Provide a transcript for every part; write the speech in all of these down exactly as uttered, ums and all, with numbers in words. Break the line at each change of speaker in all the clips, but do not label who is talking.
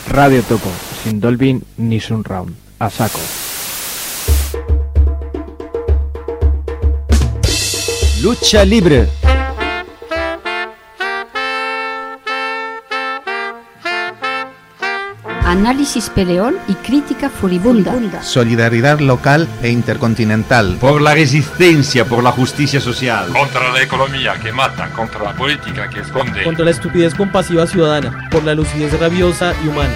Radio Topo, sin Dolby ni Surround. A saco.
Lucha libre.
Análisis peleón y crítica furibunda.
Solidaridad local e intercontinental.
Por la resistencia, por la justicia social.
Contra la economía que mata, contra la política que esconde.
Contra la estupidez compasiva ciudadana, por la lucidez rabiosa y humana.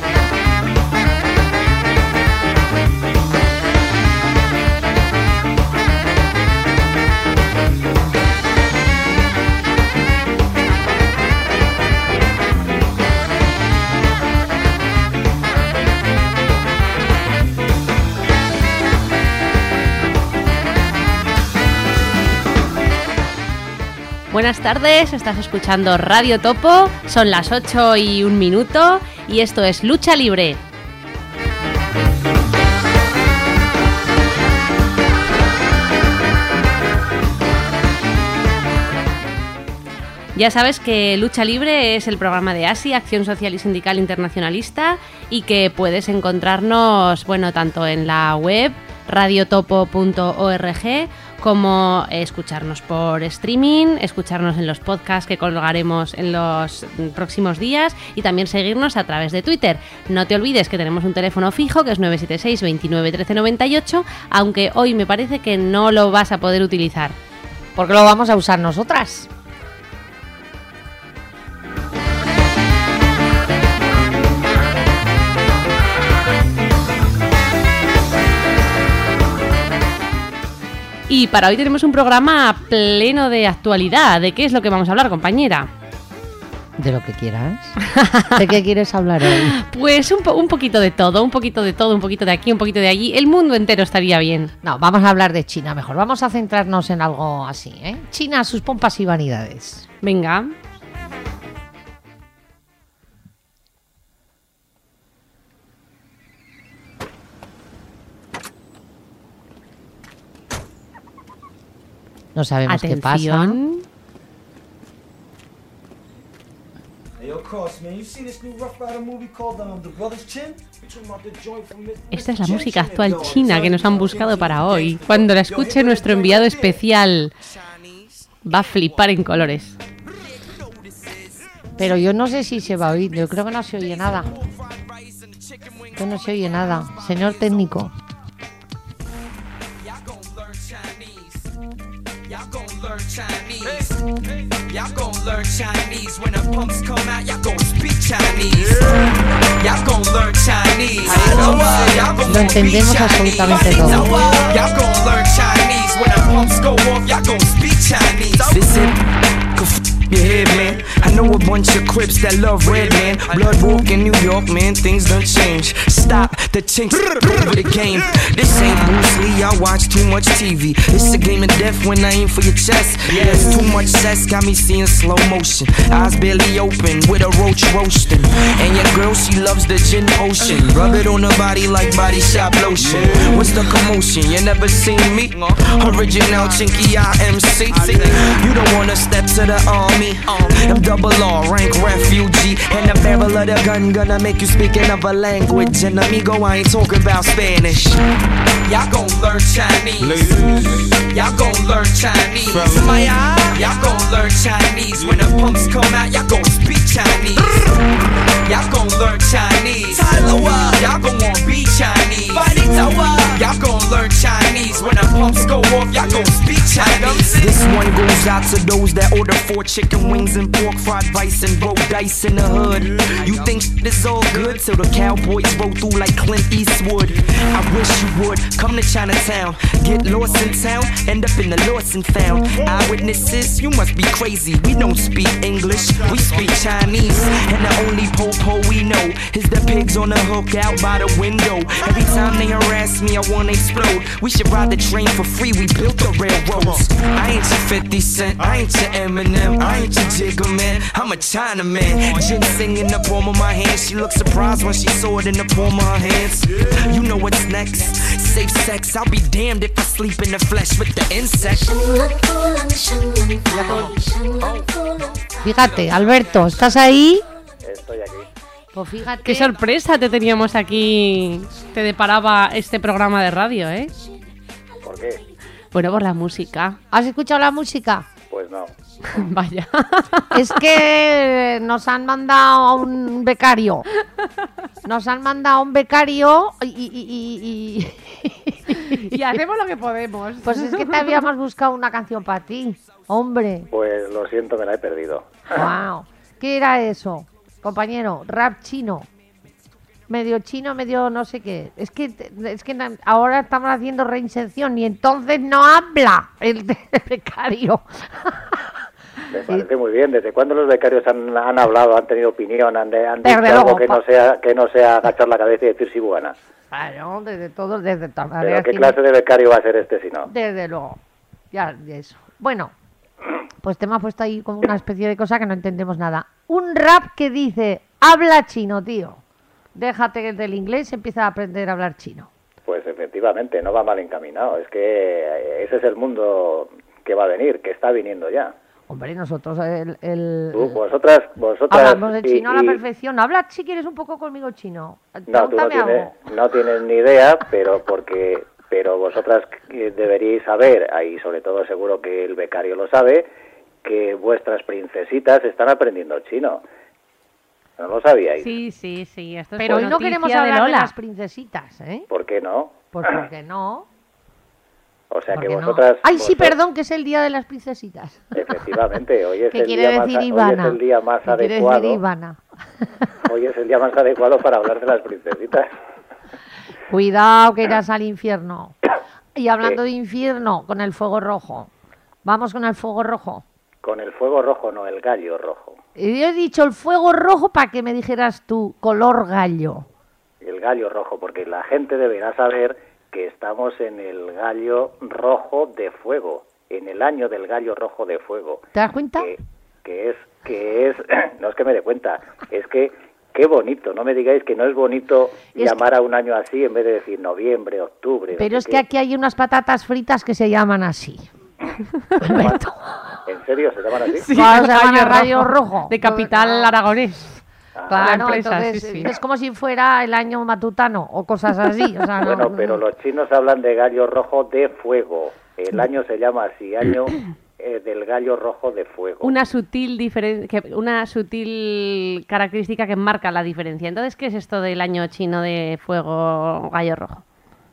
Buenas tardes, estás escuchando Radio Topo, son las ocho y un minuto y esto es Lucha Libre. Ya sabes que Lucha Libre es el programa de A S I, Acción Social y Sindical Internacionalista, y que puedes encontrarnos, bueno, tanto en la web radiotopo punto org como escucharnos por streaming, escucharnos en los podcasts que colgaremos en los próximos días y también seguirnos a través de Twitter. No te olvides que tenemos un teléfono fijo que es nueve siete seis, veintinueve, trece, noventa y ocho, aunque hoy me parece que no lo vas a poder utilizar.
Porque lo vamos a usar nosotras.
Y para hoy tenemos un programa pleno de actualidad. ¿De qué es lo que vamos a hablar, compañera?
De lo que quieras. ¿De qué quieres hablar hoy?
Pues un, po- un poquito de todo, un poquito de todo, un poquito de aquí, un poquito de allí. El mundo entero estaría bien.
No, vamos a hablar de China mejor. Vamos a centrarnos en algo así, ¿eh? China, sus pompas y vanidades.
Venga.
No sabemos
Atención.
qué pasa.
Esta es la música actual china que nos han buscado para hoy. Cuando la escuche nuestro enviado especial, va a flipar en colores.
Pero yo no sé si se va a oír. Yo creo que no se oye nada. Que no se oye nada. Señor técnico.
Y'all gon' learn Chinese. Y'all gon' learn Chinese. When the pumps come out, y'all gon' speak Chinese. Y'all gon' learn Chinese.
Lo entendemos absolutamente todo.
Y'all gon' learn Chinese. When the pumps go off, y'all gon' speak Chinese. Listen, your head, man. I know a bunch of Crips that love red, man. Blood walk in New York, man. Things don't change. Stop the chinks over the game. This ain't Bruce Lee. I watch too much T V. It's a game of death when I aim for your chest. Yeah, it's too much sex. Got me seeing slow motion. Eyes barely open with a roach roasting. And your girl, she loves the gin potion. Rub it on her body like body shop lotion. What's the commotion? You never seen me? Original chinky I M C. You don't wanna step to the army. I'm double R, rank refugee. And the barrel of the gun gonna make you speak another language. And amigo, I ain't talking about Spanish. Y'all gon' learn Chinese. Y'all gon' learn Chinese. Y'all gon' learn Chinese. When the pumps come out, y'all gon' speak Chinese. Y'all gon' learn Chinese. Y'all gon' want be Chinese. Y'all gon' learn Chinese. When the pumps go off, y'all gon' speak Chinese. This one goes out to those that order four chicken wings and pork fried rice and roll dice in the hood. You think this all good till the cowboys roll through like Clint Eastwood. I wish you would come to Chinatown, get lost in town, end up in the lost and found. Eyewitnesses, you must be crazy. We don't speak English, we speak Chinese. And the only po-po we know is the pigs on the hook out by the window. Every time they harass me, I wanna explode. We should ride the train for free, we built the railroads. I ain't your fifty cent, I ain't your Eminem, I ain't your Jigga man, I'm a Chinaman. Ginseng in the palm of my hand, she looked surprised when she saw it in the palm of her hands. You know what's next, safe sex, I'll be damned if I sleep in the flesh with the insect.
Fíjate, Alberto, ¿estás ahí?
Estoy aquí.
Pues fíjate.
Qué sorpresa te teníamos aquí, te deparaba este programa de radio, ¿eh?
¿Por qué?
Bueno, por la música.
¿Has escuchado la música?
Pues no.
Vaya.
Es que nos han mandado un becario. Nos han mandado un becario y... y, y, y...
y hacemos lo que podemos.
Pues es que te habíamos buscado una canción para ti, hombre.
Pues lo siento, me la he perdido.
Wow. ¿Qué era eso, compañero? Rap chino. Medio chino, medio no sé qué. Es que es que ahora estamos haciendo reinserción y entonces no habla el, el becario.
Me parece muy bien. ¿Desde cuándo los becarios han, han hablado, han tenido opinión, han, han dicho
Desde
algo
luego,
que no sea que no sea agachar la cabeza y decir sí buena?
Claro, desde todo, desde todo.
¿Pero qué clase de becario va a ser este si no?
Desde luego. Ya, eso. Bueno, pues te me ha puesto ahí como una especie de cosa que no entendemos nada. Un rap que dice, habla chino, tío. Déjate del inglés y empieza a aprender a hablar chino.
Pues efectivamente, no va mal encaminado. Es que ese es el mundo que va a venir, que está viniendo ya.
Hombre, nosotros el... el
tú, vosotras, vosotras...
Hablamos de chino
y,
a la
y...
perfección. Habla, si quieres, un poco conmigo chino.
No, tú no tienes, no tienes ni idea, pero porque pero vosotras deberíais saber, y sobre todo seguro que el becario lo sabe, que vuestras princesitas están aprendiendo chino. ¿No lo sabíais?
Sí, sí, sí. Esto es
pero hoy no queremos hablar de, de las princesitas, ¿eh?
¿Por qué no?
Pues porque no.
O sea que
no?
vosotras...
Ay,
vosotras...
sí, perdón, que es el día de las princesitas.
Efectivamente, hoy es,
¿Qué
el
quiere
día,
decir
más,
Ivana?
hoy es el día más
¿Qué
adecuado.
Quiere decir Ivana?
Hoy es el día más adecuado para hablar de las princesitas.
Cuidado, que irás al infierno. Y hablando sí. de infierno, con el fuego rojo. Vamos con el fuego rojo.
Con el fuego rojo, no, el gallo rojo.
Y yo he dicho el fuego rojo para que me dijeras tú, color gallo.
El gallo rojo, porque la gente deberá saber que estamos en el gallo rojo de fuego, en el año del gallo rojo de fuego.
¿Te das cuenta?
Que, que es, que es, no es que me dé cuenta, es que qué bonito, no me digáis que no es bonito es llamar que... a un año así en vez de decir noviembre, octubre.
Pero
no
es
sé
que
qué.
aquí hay unas patatas fritas que se llaman así.
¿En serio se llaman así?
Sí, claro, se llaman gallo rojo.
De capital no. aragonés.
Ah, claro, empresa, entonces sí, sí. es como si fuera el año matutano o cosas así. O sea,
bueno,
no,
pero los chinos hablan de gallo rojo de fuego. El año se llama así, año eh, del gallo rojo de fuego.
Una sutil diferen- que, una sutil característica que marca la diferencia. Entonces, ¿qué es esto del año chino de fuego gallo rojo?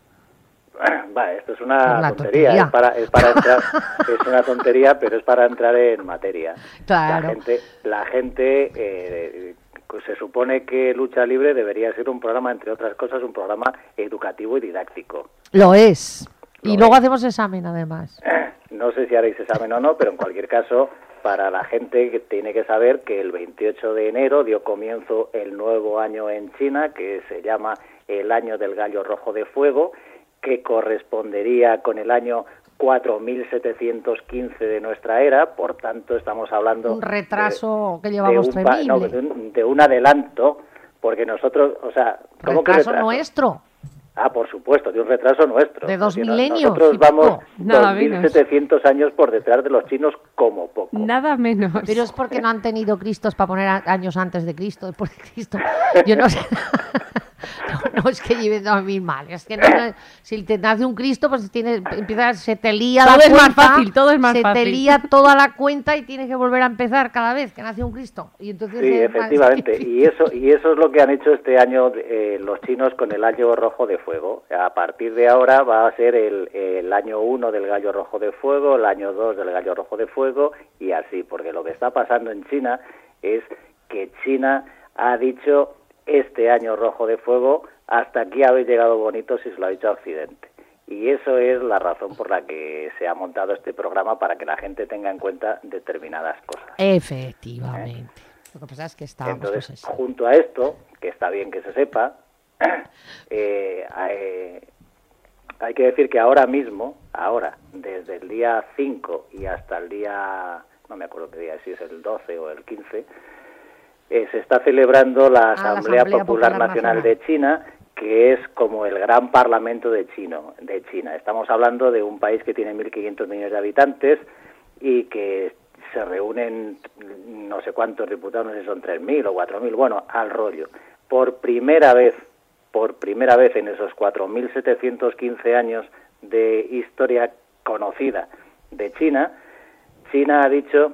Va, esto es una,
una
tontería,
tontería.
Es, para, es para entrar, es una tontería, pero es para entrar en materia.
Claro.
La gente, la gente eh, se supone que Lucha Libre debería ser un programa, entre otras cosas, un programa educativo y didáctico.
Lo es.
Lo
y luego
es.
hacemos examen, además.
No sé si haréis examen o no, pero en cualquier caso, para la gente que tiene que saber que el veintiocho de enero dio comienzo el nuevo año en China, que se llama el año del gallo rojo de fuego, que correspondería con el año cuatro mil setecientos quince de nuestra era, por tanto estamos hablando...
Un retraso
de,
que llevamos
de un,
terrible.
No, de, un, de un adelanto, porque nosotros, o sea... ¿cómo
retraso,
que retraso
nuestro.
Ah, por supuesto, de un retraso nuestro.
De dos
Porque
milenios.
Nosotros vamos
Nada
dos mil setecientos años por detrás de los chinos como poco.
Nada menos.
Pero es porque no han tenido Cristos para poner a- años antes de Cristo, después de Cristo. Yo no sé... No, no es que lleven dos mil mal, es que no, no, si te nace un Cristo, pues tiene, empieza, se te lía
Todo
la
es
cuenta,
más fácil, todo es más
se
fácil.
te lía toda la cuenta y tienes que volver a empezar cada vez que nace un Cristo. Y entonces
Sí,
es más
efectivamente,
difícil.
y eso y eso es lo que han hecho este año eh, los chinos con el año rojo de fuego. A partir de ahora va a ser el, el año uno del gallo rojo de fuego, el año dos del gallo rojo de fuego y así, porque lo que está pasando en China es que China ha dicho este año rojo de fuego, hasta aquí habéis llegado bonitos y se lo ha dicho a Occidente. Y eso es la razón por la que se ha montado este programa, para que la gente tenga en cuenta determinadas cosas.
Efectivamente. ¿Eh? Lo que pasa es que estábamos
Entonces,
pues,
junto a esto, que está bien que se sepa, eh, eh, hay que decir que ahora mismo, ahora, desde el día cinco y hasta el día, no me acuerdo qué día, si es el doce o el quince, eh, se está celebrando la Asamblea,
Ah, la Asamblea
Popular,
Popular
Nacional,
Nacional
de China, que es como el gran parlamento de, chino, de China. Estamos hablando de un país que tiene mil quinientos millones de habitantes y que se reúnen no sé cuántos diputados, no sé si son tres mil o cuatro mil, bueno, al rollo. Por primera vez, por primera vez en esos cuatro mil setecientos quince años de historia conocida de China, China ha dicho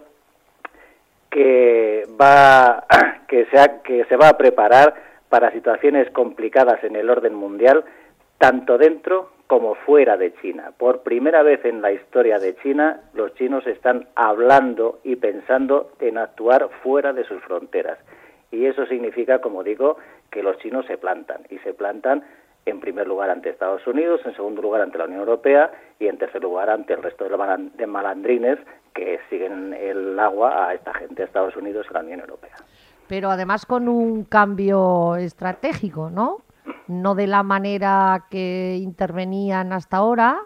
que va que se, ha, que se va a preparar para situaciones complicadas en el orden mundial, tanto dentro como fuera de China. Por primera vez en la historia de China, los chinos están hablando y pensando en actuar fuera de sus fronteras. Y eso significa, como digo, que los chinos se plantan, y se plantan en primer lugar ante Estados Unidos, en segundo lugar ante la Unión Europea y en tercer lugar ante el resto de malandrines que siguen el agua a esta gente, a Estados Unidos y a la Unión Europea.
Pero además con un cambio estratégico, ¿no? No de la manera que intervenían hasta ahora,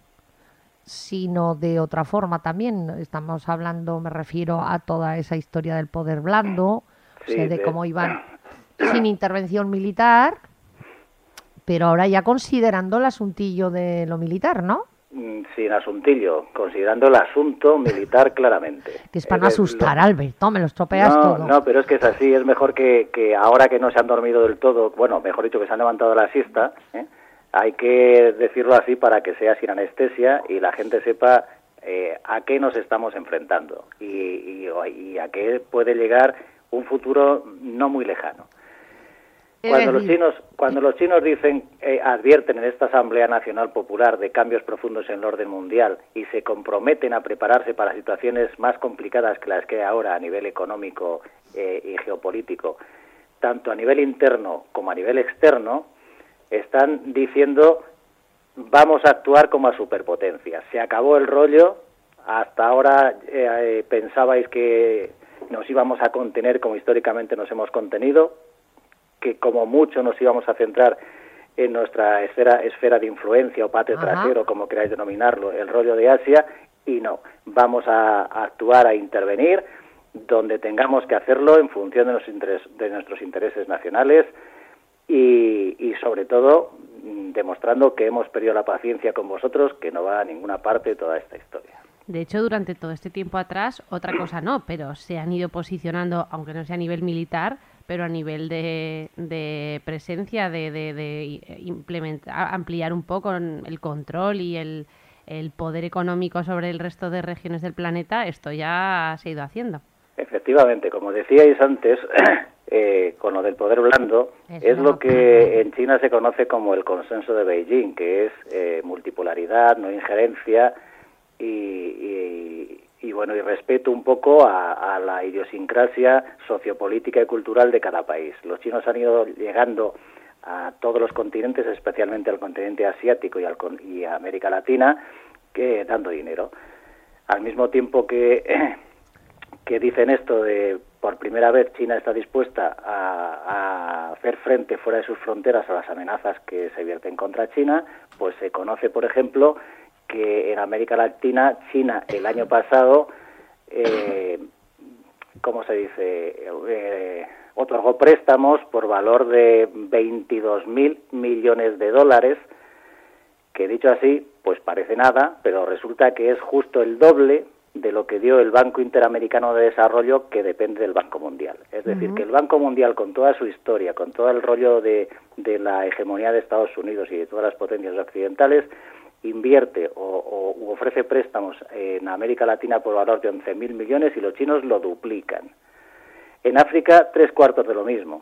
sino de otra forma también. Estamos hablando, me refiero a toda esa historia del poder blando, sí, o sea, de, de cómo iban sin intervención militar, pero ahora ya considerando el asuntillo de lo militar, ¿no?
Sin asuntillo, considerando el asunto militar claramente.
Que es para no asustar, lo... Alberto, me lo estropeas
no,
todo.
No, pero es que es así, es mejor que, que ahora que no se han dormido del todo, bueno, mejor dicho, que se han levantado de la siesta, ¿eh? Hay que decirlo así para que sea sin anestesia y la gente sepa eh, a qué nos estamos enfrentando y, y, y a qué puede llegar un futuro no muy lejano. Cuando los chinos, cuando los chinos dicen, eh, advierten en esta Asamblea Nacional Popular de cambios profundos en el orden mundial y se comprometen a prepararse para situaciones más complicadas que las que hay ahora a nivel económico eh, y geopolítico, tanto a nivel interno como a nivel externo, están diciendo vamos a actuar como a superpotencia. Se acabó el rollo, hasta ahora eh, eh, pensabais que nos íbamos a contener como históricamente nos hemos contenido, que como mucho nos íbamos a centrar en nuestra esfera, esfera de influencia o patio Ajá. trasero, como queráis denominarlo, el rollo de Asia, y no, vamos a, a actuar, a intervenir donde tengamos que hacerlo en función de, los interes, de nuestros intereses nacionales y, y sobre todo demostrando que hemos perdido la paciencia con vosotros, que no va a ninguna parte toda esta historia.
De hecho, durante todo este tiempo atrás, otra cosa no, pero se han ido posicionando, aunque no sea a nivel militar, pero a nivel de, de presencia, de, de, de implementar, ampliar un poco el control y el, el poder económico sobre el resto de regiones del planeta, esto ya se ha ido haciendo. Efectivamente, como decíais antes, eh, con lo del poder blando, es, es lo que en China se conoce como el consenso de Beijing, que es eh, multipolaridad, no injerencia y... y y bueno, y respeto un poco a, a la idiosincrasia sociopolítica y cultural de cada país. Los chinos han ido llegando a todos los continentes, especialmente al continente asiático y, al, y a América Latina, que dando dinero. Al mismo tiempo que, que dicen esto de por primera vez China está dispuesta a, a hacer frente fuera de sus fronteras a las amenazas que se vierten contra China, pues se conoce, por ejemplo, que en América Latina, China el año pasado, eh, ¿cómo se dice?, eh, otorgó préstamos por valor de veintidós mil millones de dólares, que dicho así, pues parece nada, pero resulta que es justo el doble de lo que dio el Banco Interamericano de Desarrollo, que depende del Banco Mundial. Es decir, uh-huh. que el Banco Mundial, con toda su historia, con todo el rollo de, de la hegemonía de Estados Unidos y de todas las potencias occidentales, invierte o, o u ofrece préstamos en América Latina por valor de once mil millones y los chinos lo duplican. En África, tres cuartos de lo mismo.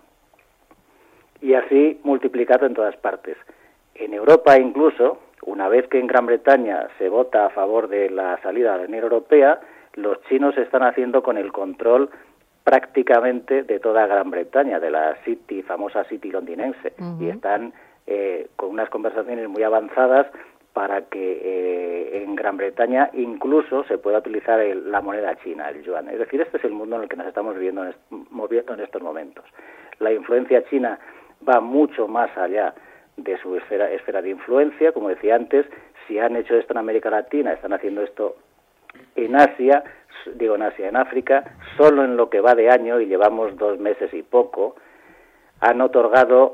Y así multiplicado en todas partes. En Europa incluso, una vez que en Gran Bretaña se vota a favor de la salida de la Unión Europea, los chinos están haciendo con el control prácticamente de toda Gran Bretaña, de la City, famosa City londinense, uh-huh. y están eh, con unas conversaciones muy avanzadas para que eh, en Gran Bretaña incluso se pueda utilizar el, la moneda china, el yuan. Es decir, este es el mundo en el que nos estamos viviendo en est- moviendo en estos momentos. La influencia china va mucho más allá de su esfera, esfera de influencia. Como decía antes, si han hecho esto en América Latina, están haciendo esto en Asia, digo en Asia, en África, solo en lo que va de año, y llevamos dos meses y poco, han otorgado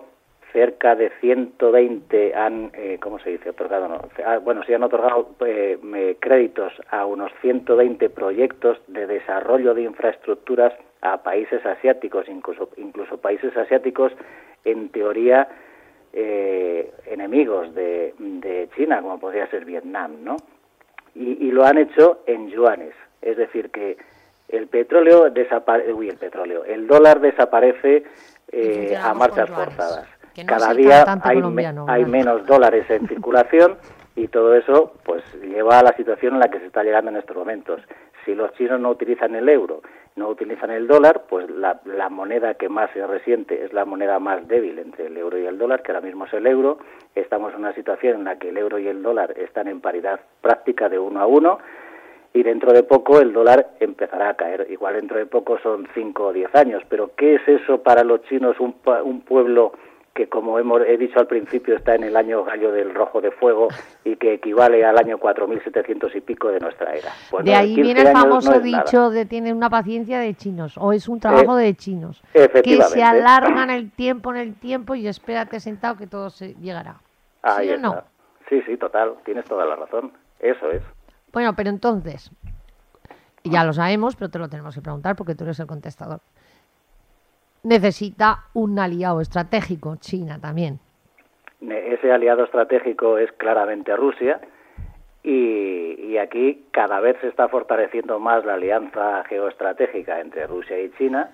cerca de ciento veinte han, eh, ¿cómo se dice? Otorgado, no. Bueno, sí han otorgado eh, me, créditos a unos ciento veinte proyectos de desarrollo de infraestructuras a países asiáticos, incluso, incluso países asiáticos en teoría eh, enemigos de, de China, como podría ser Vietnam, ¿no? Y, y lo han hecho en yuanes, es decir que el petróleo desaparece, uy, el petróleo, el dólar desaparece eh, a marchas forzadas. No Cada día hay, me, hay menos dólares en circulación y todo eso pues lleva a la situación en la que se está llegando en estos momentos. Si los chinos no utilizan el euro, no utilizan el dólar, pues la, la moneda que más se resiente es la moneda más débil entre el euro y el dólar, que ahora mismo es el euro. Estamos en una situación en la que el euro y el dólar están en paridad práctica de uno a uno y dentro de poco el dólar empezará a caer. Igual dentro de poco son cinco o diez años, pero ¿qué es eso para los chinos, un, un pueblo que, como hemos he dicho al principio, está en el año gallo del rojo de fuego y que equivale al año cuatro mil setecientos y pico de nuestra era? Pues
de
no,
ahí viene el famoso
no
dicho
nada.
de tiene una paciencia de chinos, o es un trabajo
eh,
de chinos,
que
se alargan el tiempo en el tiempo y espérate sentado que todo se llegará.
Ahí
¿Sí o
está.
no?
Sí, sí, total, tienes toda la razón, eso es.
Bueno, pero entonces, ya lo sabemos, pero te lo tenemos que preguntar porque tú eres el contestador. Necesita un aliado estratégico, China también.
Ese aliado estratégico es claramente Rusia y, y aquí cada vez se está fortaleciendo más la alianza geoestratégica entre Rusia y China.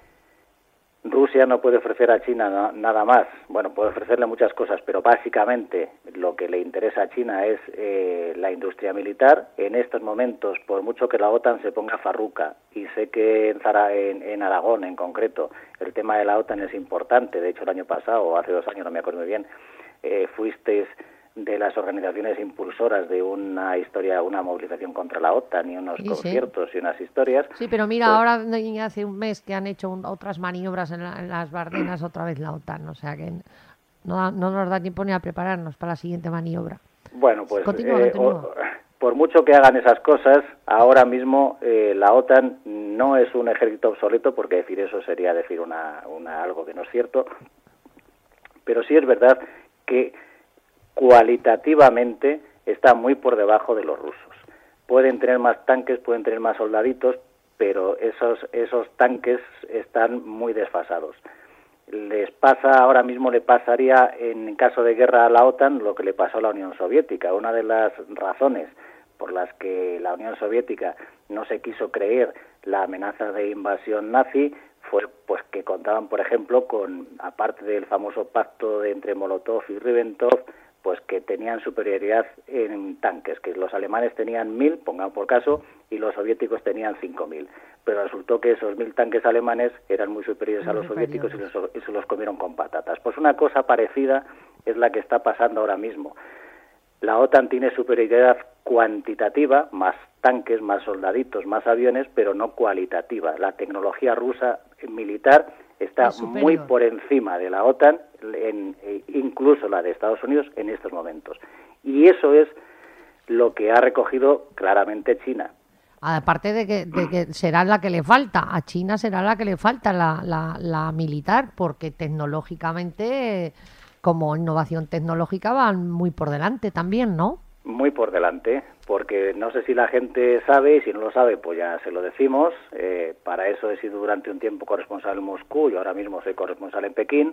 Rusia no puede ofrecer a China na, nada más. Bueno, puede ofrecerle muchas cosas, pero básicamente lo que le interesa a China es eh, la industria militar. En estos momentos, por mucho que la OTAN se ponga farruca, y sé que en, Zara, en, en Aragón en concreto el tema de la OTAN es importante. De hecho, el año pasado o hace dos años, no me acuerdo muy bien, eh, fuisteis de las organizaciones impulsoras de una historia, una movilización contra la OTAN y unos
sí,
conciertos
sí.
y unas historias.
Sí, pero mira,
pues,
ahora hace un mes que han hecho un, otras maniobras en, la, en las Bardenas otra vez la OTAN, o sea que no, no nos da tiempo ni a prepararnos para la siguiente maniobra.
Bueno, pues
continúa,
eh,
continúa.
O, por mucho que hagan esas cosas, ahora mismo eh, la OTAN no es un ejército obsoleto, porque decir eso sería decir una, una algo que no es cierto, pero sí es verdad que cualitativamente está muy por debajo de los rusos. Pueden tener más tanques, pueden tener más soldaditos, pero esos esos tanques están muy desfasados. Les pasa, ahora mismo le pasaría en caso de guerra a la OTAN lo que le pasó a la Unión Soviética. Una de las razones por las que la Unión Soviética no se quiso creer la amenaza de invasión nazi fue pues que contaban, por ejemplo, con, aparte del famoso pacto de entre Molotov y Ribbentrop, pues que tenían superioridad en tanques, que los alemanes tenían mil, pongan por caso, y los soviéticos tenían cinco mil. Pero resultó que esos mil tanques alemanes eran muy superiores muy a los superiores. soviéticos y, los, y se los comieron con patatas. Pues una cosa parecida es la que está pasando ahora mismo. La OTAN tiene superioridad cuantitativa, más tanques, más soldaditos, más aviones, pero no cualitativa. La tecnología rusa militar está muy por encima de la OTAN, en, incluso la de Estados Unidos, en estos momentos. Y eso es lo que ha recogido claramente China.
Aparte de que, de que será la que le falta, a China será la que le falta la, la, la militar, porque tecnológicamente, como innovación tecnológica, van muy por delante también, ¿no?
Muy por delante, porque no sé si la gente sabe, y si no lo sabe, pues ya se lo decimos. Eh, para eso he sido durante un tiempo corresponsal en Moscú y ahora mismo soy corresponsal en Pekín,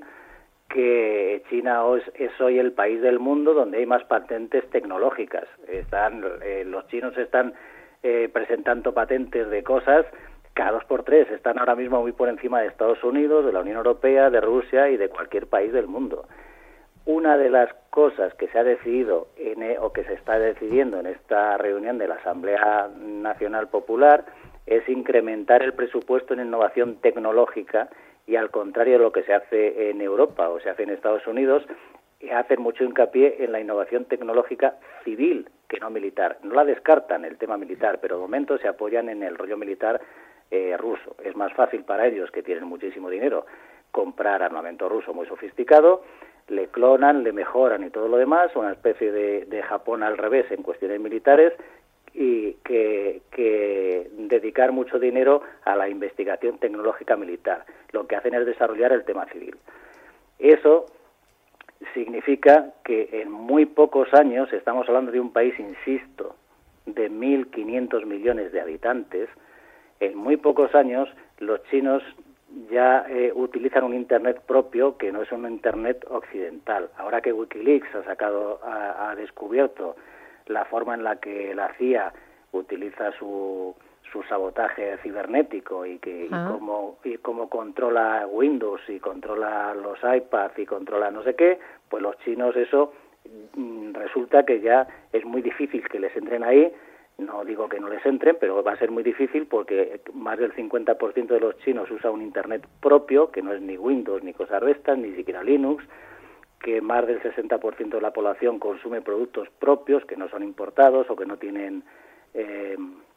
que China es, es hoy el país del mundo donde hay más patentes tecnológicas. Están eh, los chinos están eh, presentando patentes de cosas cada dos por tres. Están ahora mismo muy por encima de Estados Unidos, de la Unión Europea, de Rusia y de cualquier país del mundo. Una de las cosas que se ha decidido en, o que se está decidiendo en esta reunión de la Asamblea Nacional Popular es incrementar el presupuesto en innovación tecnológica y, al contrario de lo que se hace en Europa o se hace en Estados Unidos, hacen mucho hincapié en la innovación tecnológica civil, que no militar. No la descartan el tema militar, pero de momento se apoyan en el rollo militar eh, ruso. Es más fácil para ellos, que tienen muchísimo dinero, comprar armamento ruso muy sofisticado, le clonan, le mejoran y todo lo demás, una especie de, de Japón al revés en cuestiones militares, y que, que dedicar mucho dinero a la investigación tecnológica militar. Lo que hacen es desarrollar el tema civil. Eso significa que en muy pocos años, estamos hablando de un país, insisto, de mil quinientos millones de habitantes, en muy pocos años los chinos ya eh, utilizan un Internet propio que no es un Internet occidental. Ahora que Wikileaks ha sacado, ha, ha descubierto la forma en la que la C I A utiliza su, su sabotaje cibernético y que
Ah.
y cómo y cómo controla Windows y controla los iPads y controla no sé qué, pues los chinos eso mm, resulta que ya es muy difícil que les entren ahí. No digo que no les entren, pero va a ser muy difícil porque más del cincuenta por ciento de los chinos usa un Internet propio, que no es ni Windows ni cosas de estas, ni siquiera Linux, que más del sesenta por ciento de la población consume productos propios que no son importados o que no tienen eh,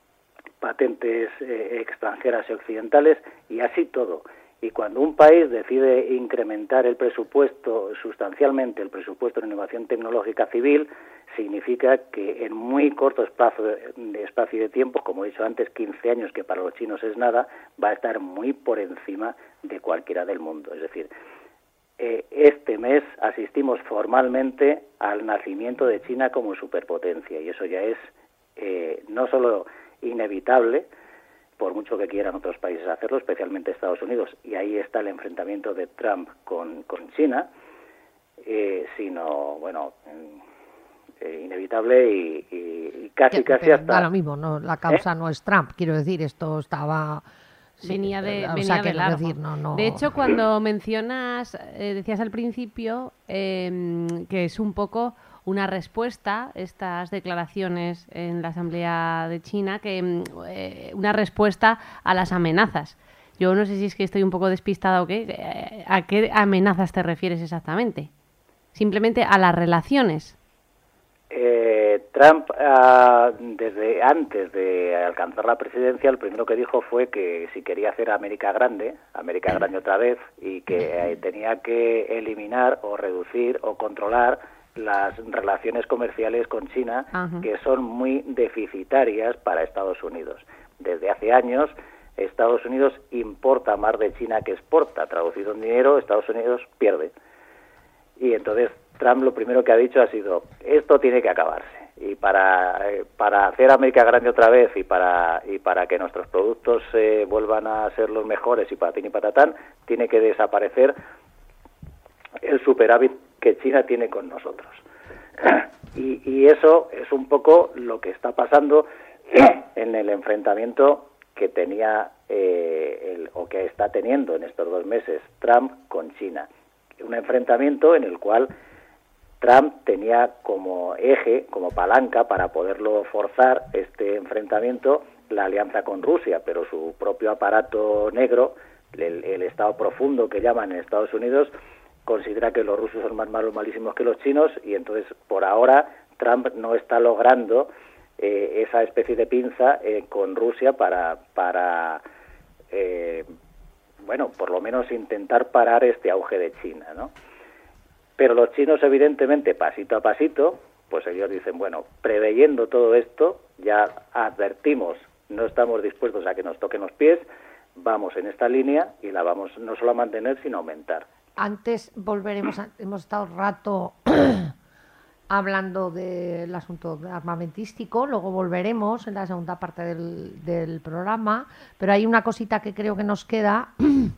patentes eh, extranjeras y occidentales, y así todo. Y cuando un país decide incrementar el presupuesto, sustancialmente el presupuesto de innovación tecnológica civil, significa que en muy corto espacio de, de espacio de tiempo, como he dicho antes, quince años, que para los chinos es nada, va a estar muy por encima de cualquiera del mundo. Es decir, eh, este mes asistimos formalmente al nacimiento de China como superpotencia, y eso ya es eh, no solo inevitable, por mucho que quieran otros países hacerlo, especialmente Estados Unidos, y ahí está el enfrentamiento de Trump con, con China, eh, sino, bueno, eh, inevitable y, y, y casi,
Que-
casi
pero
hasta...
da lo mismo, no, la causa no es Trump, quiero decir, esto estaba... sí,
venía de,
o
venía
sea,
de
quiero
largo.
decir, no, no-
De hecho, cuando mencionas, eh, decías al principio eh, que es un poco una respuesta, estas declaraciones en la Asamblea de China, que mm, eh, una respuesta a las amenazas. Yo no sé si es que estoy un poco despistada o qué. eh, ¿A qué amenazas te refieres exactamente? Simplemente a las relaciones.
Eh, Trump, ah, desde antes de alcanzar la presidencia, lo primero que dijo fue que si quería hacer América grande, América grande otra vez, y que eh, tenía que eliminar o reducir o controlar las relaciones comerciales con China,
Ajá.
que son muy deficitarias para Estados Unidos. Desde hace años, Estados Unidos importa más de China que exporta. Traducido en dinero, Estados Unidos pierde. Y entonces Trump lo primero que ha dicho ha sido, esto tiene que acabarse. Y para, eh, para hacer América grande otra vez y para, y para que nuestros productos eh, vuelvan a ser los mejores y patín y patatán, tiene que desaparecer el superávit que China tiene con nosotros. Y, y eso es un poco lo que está pasando en el enfrentamiento que tenía eh, el, o que está teniendo en estos dos meses Trump con China. Un enfrentamiento en el cual Trump tenía como eje, como palanca para poderlo forzar este enfrentamiento, la alianza con Rusia, pero su propio aparato negro, el, el Estado profundo que llaman en Estados Unidos, considera que los rusos son más malos, malísimos que los chinos, y entonces por ahora Trump no está logrando eh, esa especie de pinza eh, con Rusia para, para eh, bueno, por lo menos intentar parar este auge de China, ¿no? Pero los chinos, evidentemente, pasito a pasito, pues ellos dicen, bueno, preveyendo todo esto, ya advertimos, no estamos dispuestos a que nos toquen los pies, vamos en esta línea y la vamos no solo a mantener, sino a aumentar.
Antes volveremos, a- hemos estado un rato hablando del asunto armamentístico, luego volveremos en la segunda parte del, del programa, pero hay una cosita que creo que nos queda,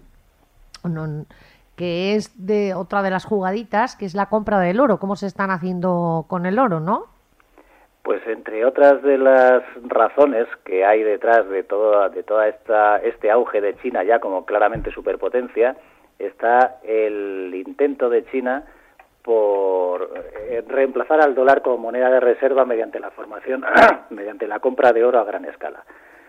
no, que es de otra de las jugaditas, que es la compra del oro, cómo se están haciendo con el oro, ¿no?
Pues entre otras de las razones que hay detrás de todo de toda esta este auge de China ya como claramente superpotencia, está el intento de China por eh, reemplazar al dólar como moneda de reserva mediante la formación, mediante la compra de oro a gran escala.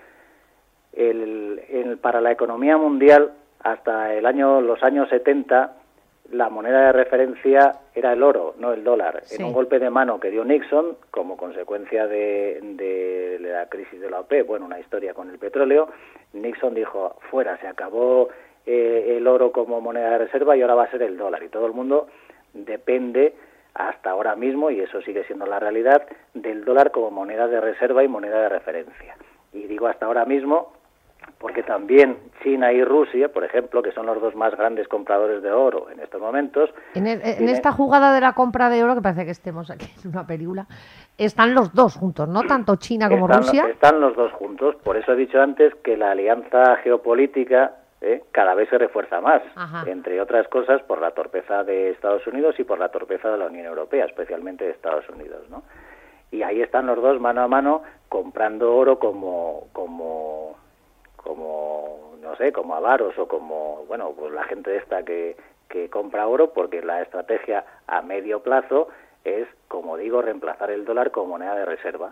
El, el, para la economía mundial, hasta el año, los años setenta, la moneda de referencia era el oro, no el dólar.
Sí.
En un golpe de mano que dio Nixon, como consecuencia de, de la crisis de la OPEP, bueno, una historia con el petróleo, Nixon dijo, fuera, se acabó eh, el oro como moneda de reserva y ahora va a ser el dólar. Y todo el mundo depende, hasta ahora mismo, y eso sigue siendo la realidad, del dólar como moneda de reserva y moneda de referencia. Y digo hasta ahora mismo porque también China y Rusia, por ejemplo, que son los dos más grandes compradores de oro en estos momentos.
En, el, en
tiene...
esta jugada de la compra de oro, que parece que estemos aquí en una película, están los dos juntos, ¿no? Tanto China como
están,
Rusia.
Están los dos juntos, por eso he dicho antes que la alianza geopolítica eh, cada vez se refuerza más, Ajá. entre otras cosas por la torpeza de Estados Unidos y por la torpeza de la Unión Europea, especialmente de Estados Unidos, ¿no? Y ahí están los dos mano a mano comprando oro como como como no sé, como avaros o como, bueno, pues la gente esta que que compra oro, porque la estrategia a medio plazo es, como digo, reemplazar el dólar como moneda de reserva.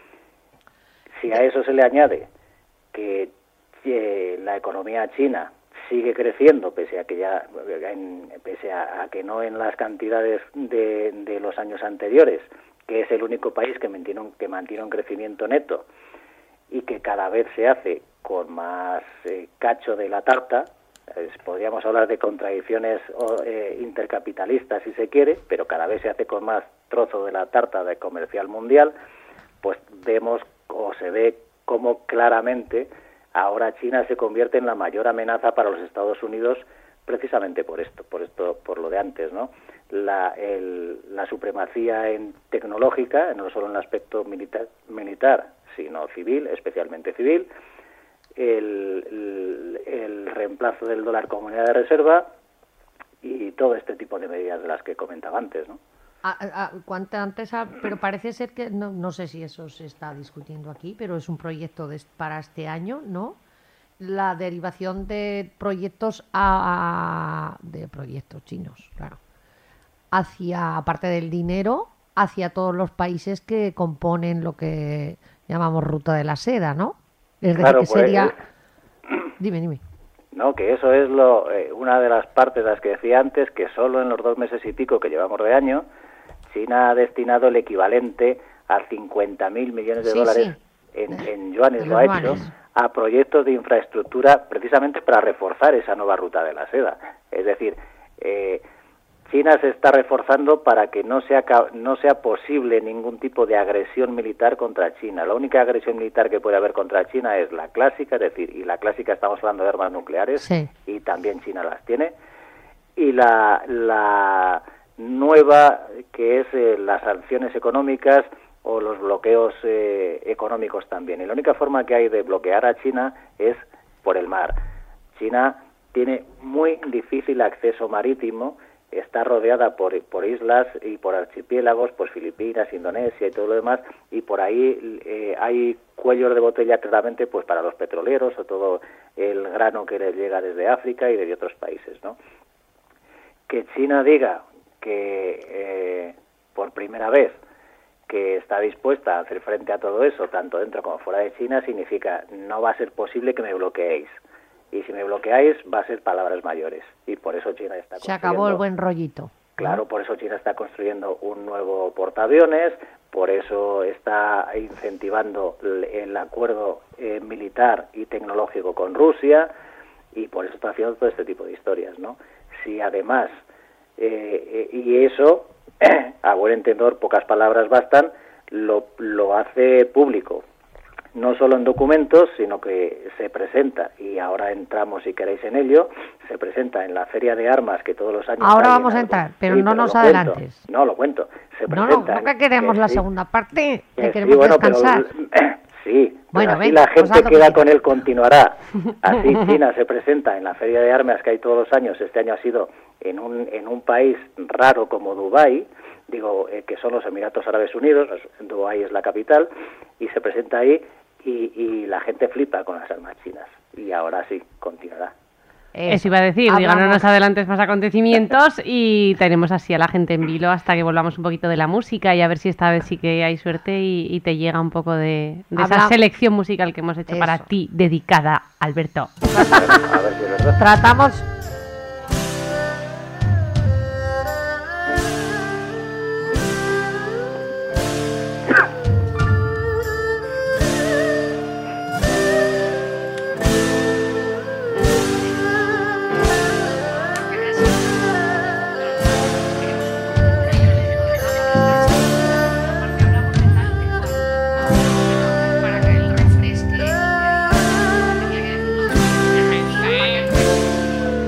Si a eso se le añade que eh, la economía china sigue creciendo, pese a que ya en, pese a, a que no en las cantidades de, de los años anteriores, que es el único país que mantiene un, que mantiene un crecimiento neto y que cada vez se hace con más eh, cacho de la tarta. Eh, podríamos hablar de contradicciones eh, intercapitalistas si se quiere, pero cada vez se hace con más trozo de la tarta de comercial mundial. Pues vemos o se ve cómo claramente ahora China se convierte en la mayor amenaza para los Estados Unidos, precisamente por esto, por esto, por lo de antes, ¿no? La, el, la supremacía en tecnológica, no solo en el aspecto militar, militar, sino civil, especialmente civil, el, el, el reemplazo del dólar como moneda de reserva y todo este tipo de medidas de las que comentaba antes, ¿no?
Ah, ah, cuanto antes, ah, pero parece ser que, no, no sé si eso se está discutiendo aquí, pero es un proyecto de, para este año, ¿no? La derivación de proyectos a, a de proyectos chinos, claro, hacia, aparte del dinero, hacia todos los países que componen lo que llamamos ruta de la seda, ¿no? Es decir,
claro,
que
pues,
sería...
eh,
dime, dime.
No, que eso es lo eh, una de las partes de las que decía antes, que solo en los dos meses y pico que llevamos de año, China ha destinado el equivalente a cincuenta mil millones de sí, dólares sí. En, en yuanes, lo ha hecho, a proyectos de infraestructura precisamente para reforzar esa nueva ruta de la seda. Es decir, eh, China se está reforzando para que no sea, no sea posible ningún tipo de agresión militar contra China. La única agresión militar que puede haber contra China es la clásica, es decir, y la clásica estamos hablando de armas nucleares, sí. y también China las tiene, y la, la nueva, que es eh, las sanciones económicas o los bloqueos eh, económicos también. Y la única forma que hay de bloquear a China es por el mar. China tiene muy difícil acceso marítimo, está rodeada por, por islas y por archipiélagos, pues Filipinas, Indonesia y todo lo demás, y por ahí eh, hay cuellos de botella claramente pues para los petroleros o todo el grano que les llega desde África y de otros países, ¿no? Que China diga que eh, por primera vez que está dispuesta a hacer frente a todo eso, tanto dentro como fuera de China, significa no va a ser posible que me bloqueéis. Y si me bloqueáis, va a ser palabras mayores. Y por eso China está construyendo...
Se acabó el buen rollito.
Claro, por eso China está construyendo un nuevo portaaviones, por eso está incentivando el acuerdo eh, militar y tecnológico con Rusia, y por eso está haciendo todo este tipo de historias, ¿no? Si además, eh, eh, y eso, a buen entendedor, pocas palabras bastan, lo, lo hace público. No solo en documentos, sino que se presenta, y ahora entramos si queréis en ello, se presenta en la Feria de Armas que todos los años...
Ahora vamos a entrar, pero sí, no pero nos adelantes.
Cuento. No, lo cuento. Se
no, no, no que queremos que la sí, segunda parte, que, que queremos sí, bueno, descansar.
Pero, sí,
bueno,
pero así
ven,
la gente queda con él, continuará. Así China se presenta en la Feria de Armas que hay todos los años. Este año ha sido en un, en un país raro como Dubái, digo, eh, que son los Emiratos Árabes Unidos, Dubái es la capital, y se presenta ahí y, y la gente flipa con las armas chinas. Y ahora sí, continuará.
Eso iba a decir, digo, no nos adelantes más acontecimientos y tenemos así a la gente en vilo hasta que volvamos un poquito de la música y a ver si esta vez sí que hay suerte y, y te llega un poco de, de esa selección musical que hemos hecho Eso. para ti, dedicada, Alberto.
A ver si es verdad.
Tratamos...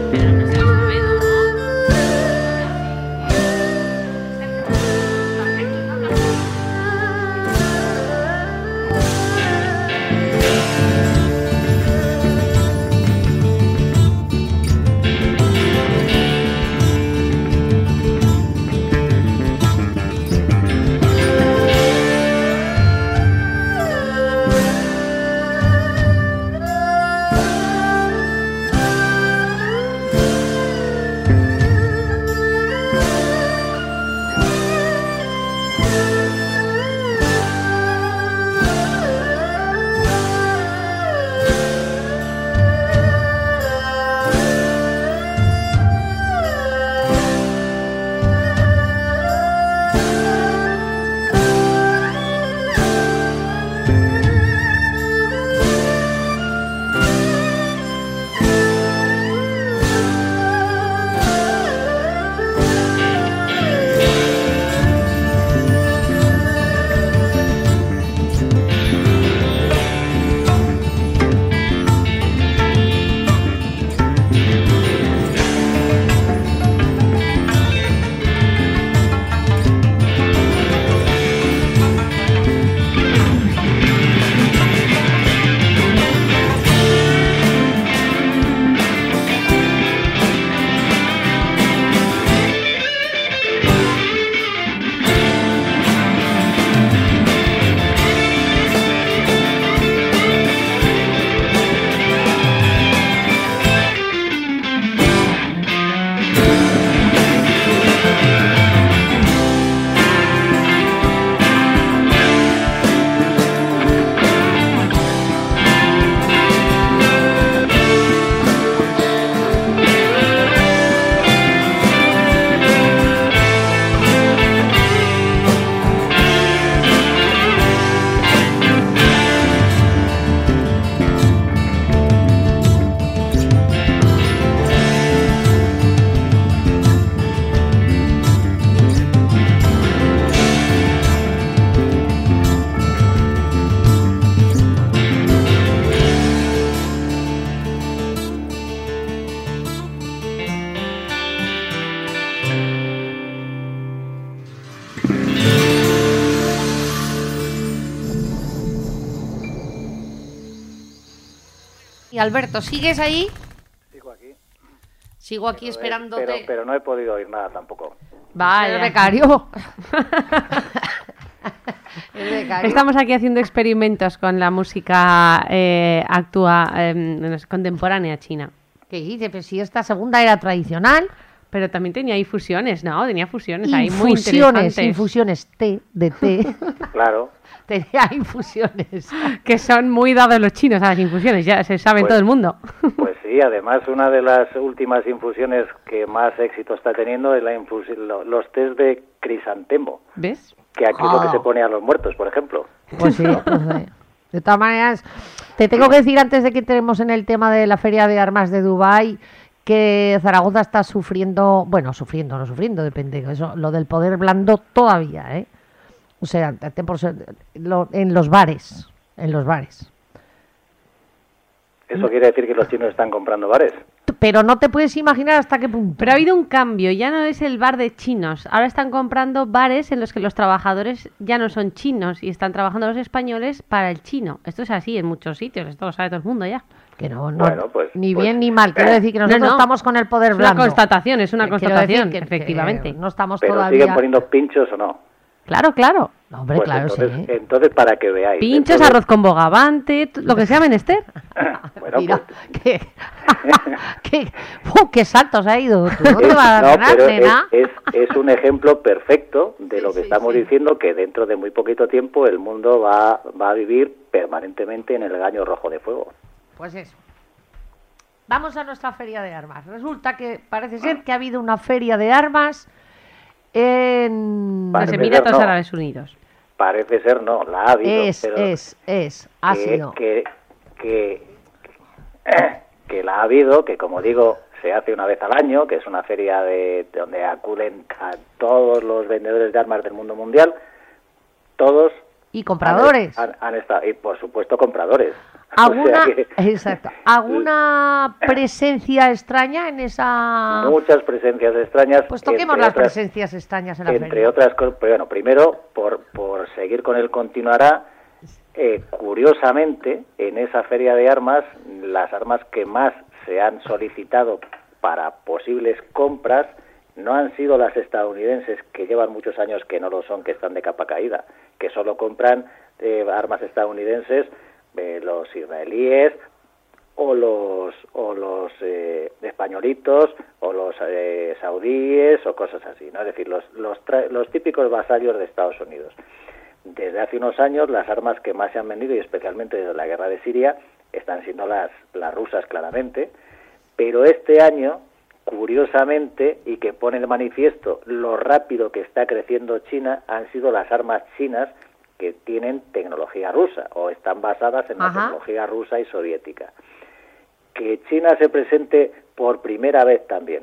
Y Alberto, ¿sigues ahí?
Sigo aquí.
Sigo aquí
pero
esperándote.
Es, pero, pero no he podido oír nada tampoco.
Vale, el becario.
El becario. Estamos aquí haciendo experimentos con la música eh, actua, eh, contemporánea china.
¿Qué dices? Pues si esta segunda era tradicional.
Pero también tenía infusiones, ¿no? Tenía fusiones ahí muy
infusiones,
interesantes.
Infusiones, té, de té.
Claro.
Tenía infusiones.
Que son muy dados los chinos a las infusiones, ya se sabe en
Pues-
todo el mundo.
Pues sí, además una de las últimas infusiones que más éxito está teniendo es la infusi- lo- los tés de crisantemo,
¿Ves?
que aquí es lo que
Ah.
se pone a los muertos, por ejemplo.
Pues sí, pues sí. De todas maneras, te tengo que decir antes de que entremos en el tema de la Feria de Armas de Dubái, que Zaragoza está sufriendo, bueno, sufriendo, no sufriendo, depende, eso, lo del poder blando todavía, ¿eh? O sea, te- por ser- lo- en los bares, en los bares.
Eso quiere decir que los chinos están comprando bares.
Pero no te puedes imaginar hasta qué punto.
Pero ha habido un cambio, ya no es el bar de chinos, ahora están comprando bares en los que los trabajadores ya no son chinos y están trabajando los españoles para el chino. Esto es así en muchos sitios, esto lo sabe todo el mundo ya.
Que no, no,
Bueno, pues-
ni
pues-
bien ni mal, quiero decir que
No,
nosotros
no.
estamos con el poder
Es una
blando.
constatación, es una
Eh, quiero
constatación,
decir que-
efectivamente.
que no estamos
Pero
todavía...
siguen poniendo pinchos o no.
Claro, claro.
No, hombre,
Pues
claro,
entonces,
sí.
entonces, para que veáis.
Pinchos,
dentro de-
arroz con bogavante, t- lo que sea menester.
Bueno,
Mira,
pues-
qué, qué, ¡uh, qué saltos ha ido! ¿Tú dónde
Es-
vas a
no,
ganar,
pero es,
nena?
es, es un ejemplo perfecto de
Sí,
lo que
sí,
estamos
sí.
diciendo, que dentro de muy poquito tiempo el mundo va, va a vivir permanentemente en el gaño rojo de fuego.
Pues eso. Vamos a nuestra feria de armas. Resulta que parece ser que ha habido una feria de armas en...
Vale.
Los
Parece
Emiratos
ser, no.
Árabes Unidos.
Parece ser, no, la ha habido.
Es,
pero
es, es, ha
que,
sido.
Que, que, que la ha habido, que como digo, se hace una vez al año, que es una feria de donde acuden a todos los vendedores de armas del mundo mundial, todos
Y compradores.
Han, han estado, y por supuesto compradores.
¿Alguna,
O sea que,
exacto, ¿alguna presencia extraña en esa...?
Muchas presencias extrañas.
Pues toquemos las otras, presencias extrañas en la
entre
feria.
Entre otras cosas, bueno, primero, por, por seguir con el continuará, eh, curiosamente, en esa feria de armas, las armas que más se han solicitado para posibles compras no han sido las estadounidenses, que llevan muchos años que no lo son, que están de capa caída, que solo compran eh, armas estadounidenses eh, los israelíes o los o los eh, españolitos o los eh, saudíes o cosas así, ¿no? Es decir, los los, los típicos vasallos de Estados Unidos. Desde hace unos años las armas que más se han vendido, y especialmente desde la guerra de Siria, están siendo las las rusas claramente, pero este año, curiosamente, y que pone de manifiesto lo rápido que está creciendo China, han sido las armas chinas que tienen tecnología rusa o están basadas en Ajá. la tecnología rusa y soviética. Que China se presente por primera vez también.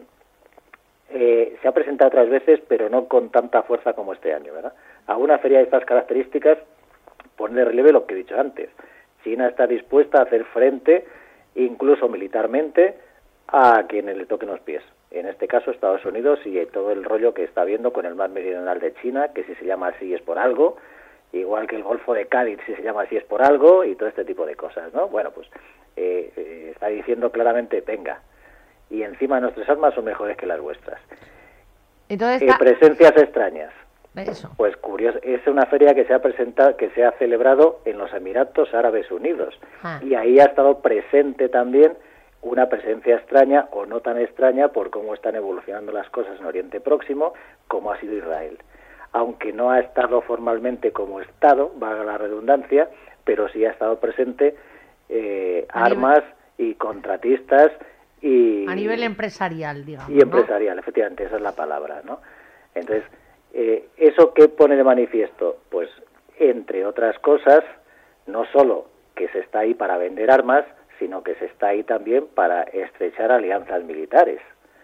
Eh, se ha presentado otras veces, pero no con tanta fuerza como este año, ¿verdad? A una feria de estas características pone de relieve lo que he dicho antes. China está dispuesta a hacer frente, incluso militarmente, a quienes le toquen los pies. En este caso Estados Unidos y todo el rollo que está viendo con el mar meridional de China, que si se llama así es por algo, igual que el Golfo de Cádiz si se llama así es por algo, y todo este tipo de cosas, ¿no? Bueno, pues eh, eh, está diciendo claramente, venga, y encima nuestras armas son mejores que las vuestras.
Entonces,
eh, presencias extrañas.
Eso.
Pues curioso, es una feria que se ha presentado, que se ha celebrado en los Emiratos Árabes Unidos, ah. y ahí ha estado presente también una presencia extraña o no tan extraña por cómo están evolucionando las cosas en Oriente Próximo, como ha sido Israel. Aunque no ha estado formalmente como Estado, valga la redundancia, pero sí ha estado presente eh, armas nivel... y contratistas y...
A nivel empresarial, digamos.
Y empresarial, ¿no? Efectivamente, esa es la palabra, ¿no? Entonces, eh, ¿eso qué pone de manifiesto? Pues, entre otras cosas, no solo que se está ahí para vender armas, sino que se está ahí también para estrechar alianzas militares.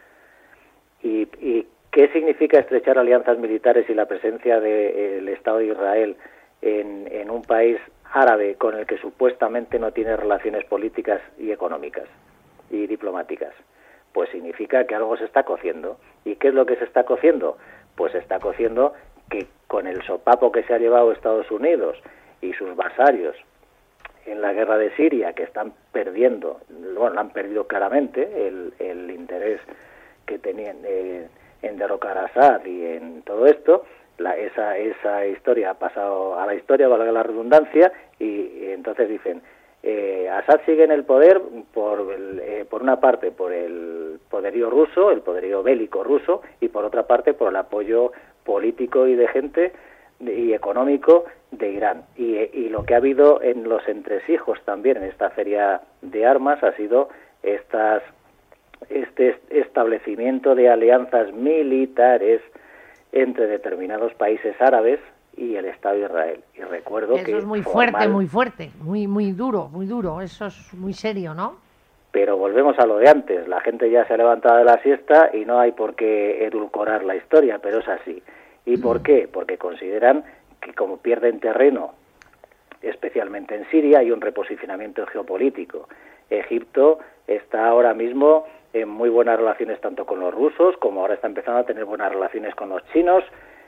¿Y, y qué significa estrechar alianzas militares y la presencia del Estado de Israel en, en un país árabe con el que supuestamente no tiene relaciones políticas y económicas y diplomáticas? Pues significa que algo se está cociendo. ¿Y qué es lo que se está cociendo? Pues se está cociendo que con el sopapo que se ha llevado Estados Unidos y sus vasallos en la guerra de Siria, que están perdiendo, bueno, han perdido claramente el, el interés que tenían eh, en derrocar a Assad y en todo esto, la, esa, esa historia ha pasado a la historia, valga la redundancia, y, y entonces dicen, eh, Assad sigue en el poder por, el, eh, por una parte por el poderío ruso, el poderío bélico ruso, y por otra parte por el apoyo político y de gente y económico de Irán. Y, y lo que ha habido en los entresijos también en esta feria de armas ha sido estas este establecimiento de alianzas militares entre determinados países árabes y el Estado de Israel. Y recuerdo
eso
que
eso es muy
formal,
fuerte, muy fuerte, muy muy duro, muy duro. Eso es muy serio, ¿no?
Pero volvemos a lo de antes. La gente ya se ha levantado de la siesta y no hay por qué edulcorar la historia, pero es así. ¿Y por qué? Porque consideran que como pierden terreno, especialmente en Siria, hay un reposicionamiento geopolítico. Egipto está ahora mismo en muy buenas relaciones tanto con los rusos, como ahora está empezando a tener buenas relaciones con los chinos,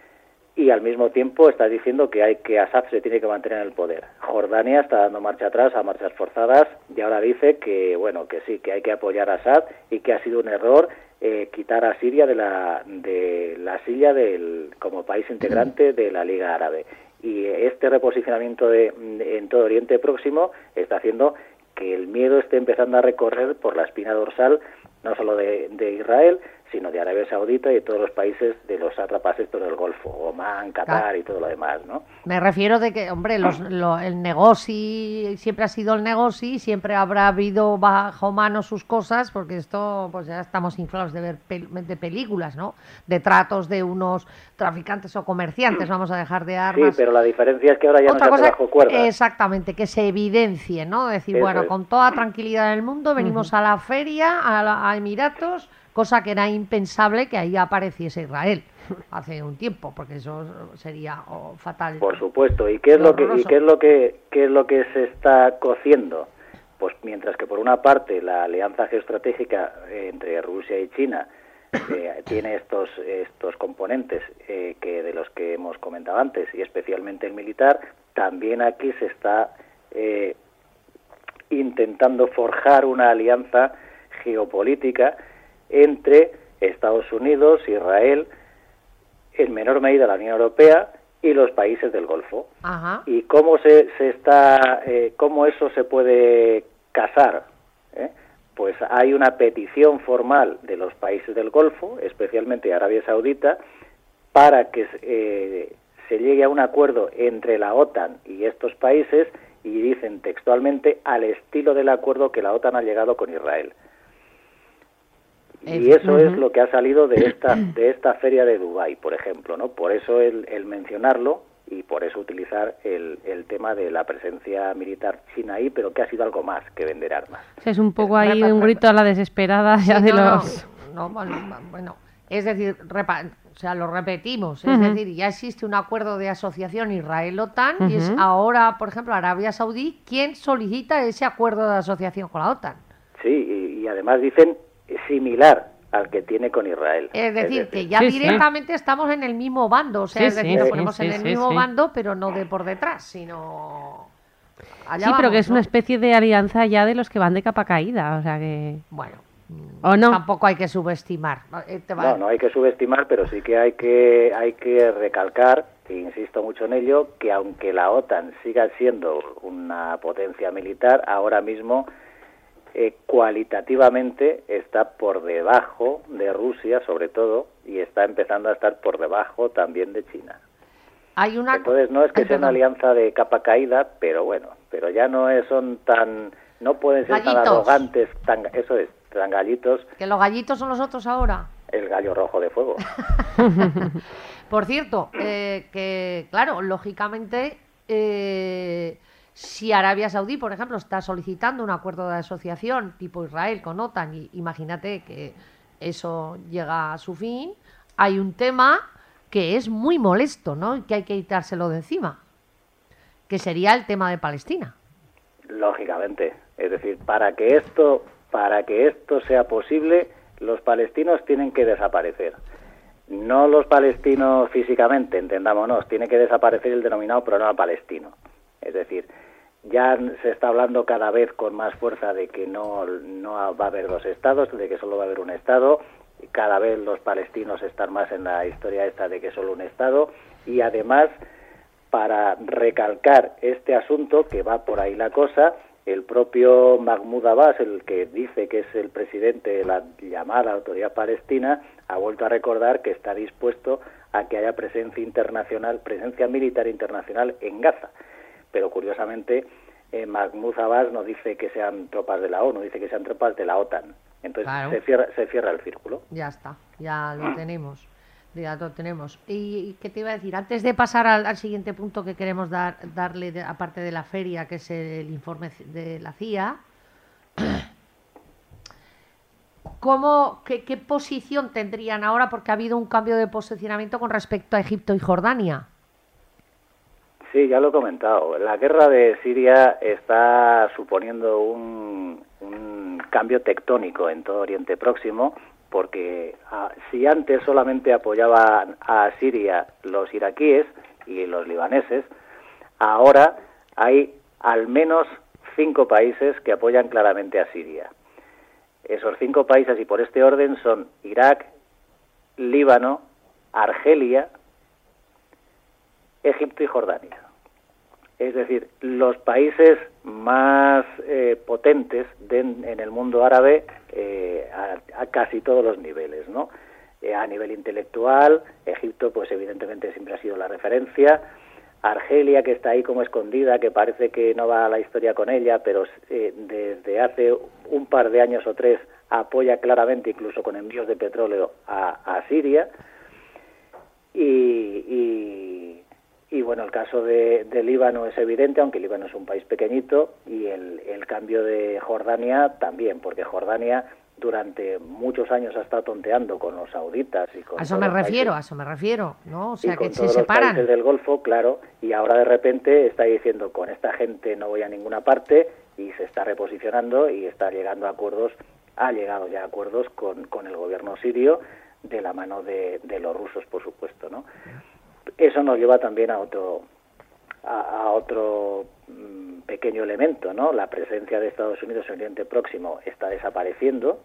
y al mismo tiempo está diciendo que hay que Assad se tiene que mantener en el poder. Jordania está dando marcha atrás a marchas forzadas y ahora dice que bueno que sí, que hay que apoyar a Assad y que ha sido un error eh, quitar a Siria de la de la silla del como país integrante de la Liga Árabe. Y este reposicionamiento de, de, en todo Oriente Próximo está haciendo que el miedo esté empezando a recorrer por la espina dorsal no solo de, de Israel, sino de Arabia Saudita y de todos los países de los sátrapas estos del Golfo, Omán, Qatar claro. y todo lo demás, ¿no?
Me refiero de que, hombre, los, lo, el negocio siempre ha sido el negocio, siempre habrá habido bajo mano sus cosas, porque esto, pues ya estamos inflados de ver pel de películas, ¿no? De tratos de unos traficantes o comerciantes, vamos a dejar de armas.
Sí, pero la diferencia es que ahora ya
Otra
no se
cosa,
hace bajo cuerda.
Exactamente, que se evidencie, ¿no? Decir,
Eso
bueno,
es.
con toda tranquilidad del mundo venimos uh-huh. a la feria, a, la, a Emiratos, cosa que era impensable que ahí apareciese Israel hace un tiempo, porque eso sería oh, fatal.
Por supuesto. ¿Y qué es lo que y qué es lo que qué es lo que se está cociendo? Pues mientras que por una parte la alianza geoestratégica eh, entre Rusia y China eh, tiene estos estos componentes eh, que de los que hemos comentado antes, y especialmente el militar, también aquí se está eh, intentando forjar una alianza geopolítica entre Estados Unidos, Israel, en menor medida la Unión Europea y los países del Golfo.
Ajá.
Y cómo se, se está, eh, cómo eso se puede casar, ¿eh? Pues hay una petición formal de los países del Golfo, especialmente Arabia Saudita, para que eh, se llegue a un acuerdo entre la OTAN y estos países, y dicen textualmente al estilo del acuerdo que la OTAN ha llegado con Israel. Y eso uh-huh. es lo que ha salido de esta de esta feria de Dubái, por ejemplo, ¿no? Por eso el, el mencionarlo y por eso utilizar el, el tema de la presencia militar china ahí, pero que ha sido algo más que vender armas.
Es un poco ahí un grito a la desesperada ya sí, de
no,
los...
No, no, bueno, es decir, repa, o sea, lo repetimos, es uh-huh. decir, ya existe un acuerdo de asociación Israel-OTAN uh-huh. y es ahora, por ejemplo, Arabia Saudí quien solicita ese acuerdo de asociación con la OTAN.
Sí, y, y además dicen similar al que tiene con Israel.
Es decir, es decir que ya sí, directamente sí. estamos en el mismo bando, o sea, sí, es decir, sí, nos ponemos sí, en el sí, mismo sí. bando, pero no de por detrás, sino...
Allá sí, vamos, pero que es ¿no? una especie de alianza ya de los que van de capa caída, o sea que...
Bueno,
¿o no?
Tampoco hay que subestimar.
No, no hay que subestimar, pero sí que hay que hay que recalcar, e insisto mucho en ello, que aunque la OTAN siga siendo una potencia militar, ahora mismo... Eh, cualitativamente está por debajo de Rusia, sobre todo, y está empezando a estar por debajo también de China.
Hay una...
Entonces no es que Ay, sea una alianza de capa caída, pero bueno, pero ya no es, son tan, no pueden ser gallitos. tan arrogantes, tan, eso es, tan gallitos.
Que los gallitos son los otros ahora.
El gallo rojo de fuego.
Por cierto, eh, que claro, lógicamente. Eh, Si Arabia Saudí, por ejemplo, está solicitando un acuerdo de asociación tipo Israel con OTAN, y imagínate que eso llega a su fin, hay un tema que es muy molesto, ¿no? Y que hay que quitárselo de encima, que sería el tema de Palestina.
Lógicamente, es decir, para que esto, para que esto sea posible, los palestinos tienen que desaparecer. No los palestinos físicamente, entendámonos, tiene que desaparecer el denominado problema palestino. Es decir, ya se está hablando cada vez con más fuerza de que no, no va a haber dos estados, de que solo va a haber un estado. Cada vez los palestinos están más en la historia esta de que solo un estado. Y además, para recalcar este asunto, que va por ahí la cosa, el propio Mahmoud Abbas, el que dice que es el presidente de la llamada Autoridad Palestina, ha vuelto a recordar que está dispuesto a que haya presencia internacional, presencia militar internacional en Gaza. Pero curiosamente eh, Mahmoud Abbas no dice que sean tropas de la ONU, dice que sean tropas de la OTAN. Entonces claro. se cierra se cierra el círculo.
Ya está, ya lo tenemos, ya lo tenemos. ¿Y, y qué te iba a decir? Antes de pasar al, al siguiente punto que queremos dar darle, de, aparte de la feria, que es el informe de la C I A, ¿cómo, qué, qué posición tendrían ahora? Porque ha habido un cambio de posicionamiento con respecto a Egipto y Jordania.
Sí, ya lo he comentado. La guerra de Siria está suponiendo un, un cambio tectónico en todo Oriente Próximo, porque a, si antes solamente apoyaban a Siria los iraquíes y los libaneses, ahora hay al menos cinco países que apoyan claramente a Siria. Esos cinco países, y por este orden, son Irak, Líbano, Argelia, Egipto y Jordania. Es decir, los países más eh, potentes de, en el mundo árabe eh, a, a casi todos los niveles, ¿no? Eh, a nivel intelectual, Egipto, pues evidentemente siempre ha sido la referencia. Argelia, que está ahí como escondida, que parece que no va a la historia con ella, pero eh, desde hace un par de años o tres apoya claramente, incluso con envíos de petróleo, a, a Siria. Y... y Y bueno, el caso de, de Líbano es evidente, aunque Líbano es un país pequeñito, y el, el cambio de Jordania también, porque Jordania durante muchos años ha estado tonteando con los sauditas y con
a eso
todos
me
los
refiero,
países,
a eso me refiero, ¿no? O sea,
y con
que se
todos los
separan.
países del Golfo, claro, y ahora de repente está diciendo con esta gente no voy a ninguna parte y se está reposicionando y está llegando a acuerdos, ha llegado ya a acuerdos con, con el gobierno sirio de la mano de, de los rusos, por supuesto, ¿no? Eso nos lleva también a otro a, a otro mmm, pequeño elemento, ¿no? La presencia de Estados Unidos en Oriente Próximo está desapareciendo.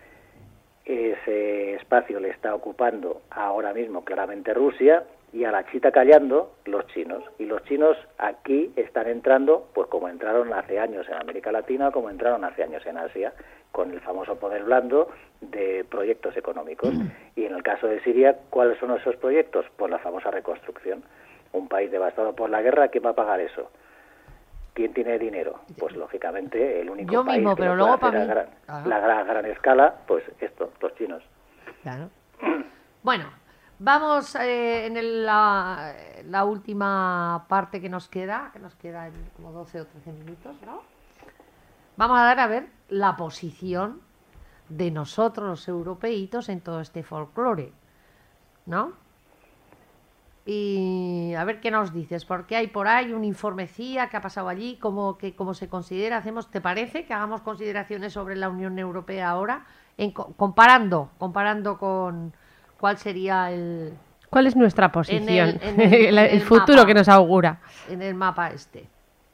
Ese espacio le está ocupando ahora mismo claramente Rusia, y a la chita callando los chinos. Y los chinos aquí están entrando, pues como entraron hace años en América Latina, como entraron hace años en Asia, con el famoso poder blando de proyectos económicos. Mm. Y en el caso de Siria, ¿cuáles son esos proyectos? Pues la famosa reconstrucción. Un país devastado por la guerra, ¿quién va a pagar eso? ¿Quién tiene dinero? Pues lógicamente el único
Yo
país
mismo,
que
pero
lo
luego
puede
para
hacer
mí...
a gran, la gran, gran escala, pues esto, los chinos.
Claro. Bueno, vamos eh, en el, la, la última parte que nos queda, que nos queda en como doce o trece minutos, ¿no? Vamos a dar a ver la posición de nosotros los europeitos en todo este folclore, ¿no? Y a ver qué nos dices, porque hay por ahí un informe C I A que ha pasado allí, cómo, que, cómo se considera, hacemos, ¿te parece que hagamos consideraciones sobre la Unión Europea ahora, en, comparando, comparando con cuál sería el...
¿Cuál es nuestra posición?
En el, en el,
el,
en
el
el
futuro
mapa,
que nos augura.
En el mapa este.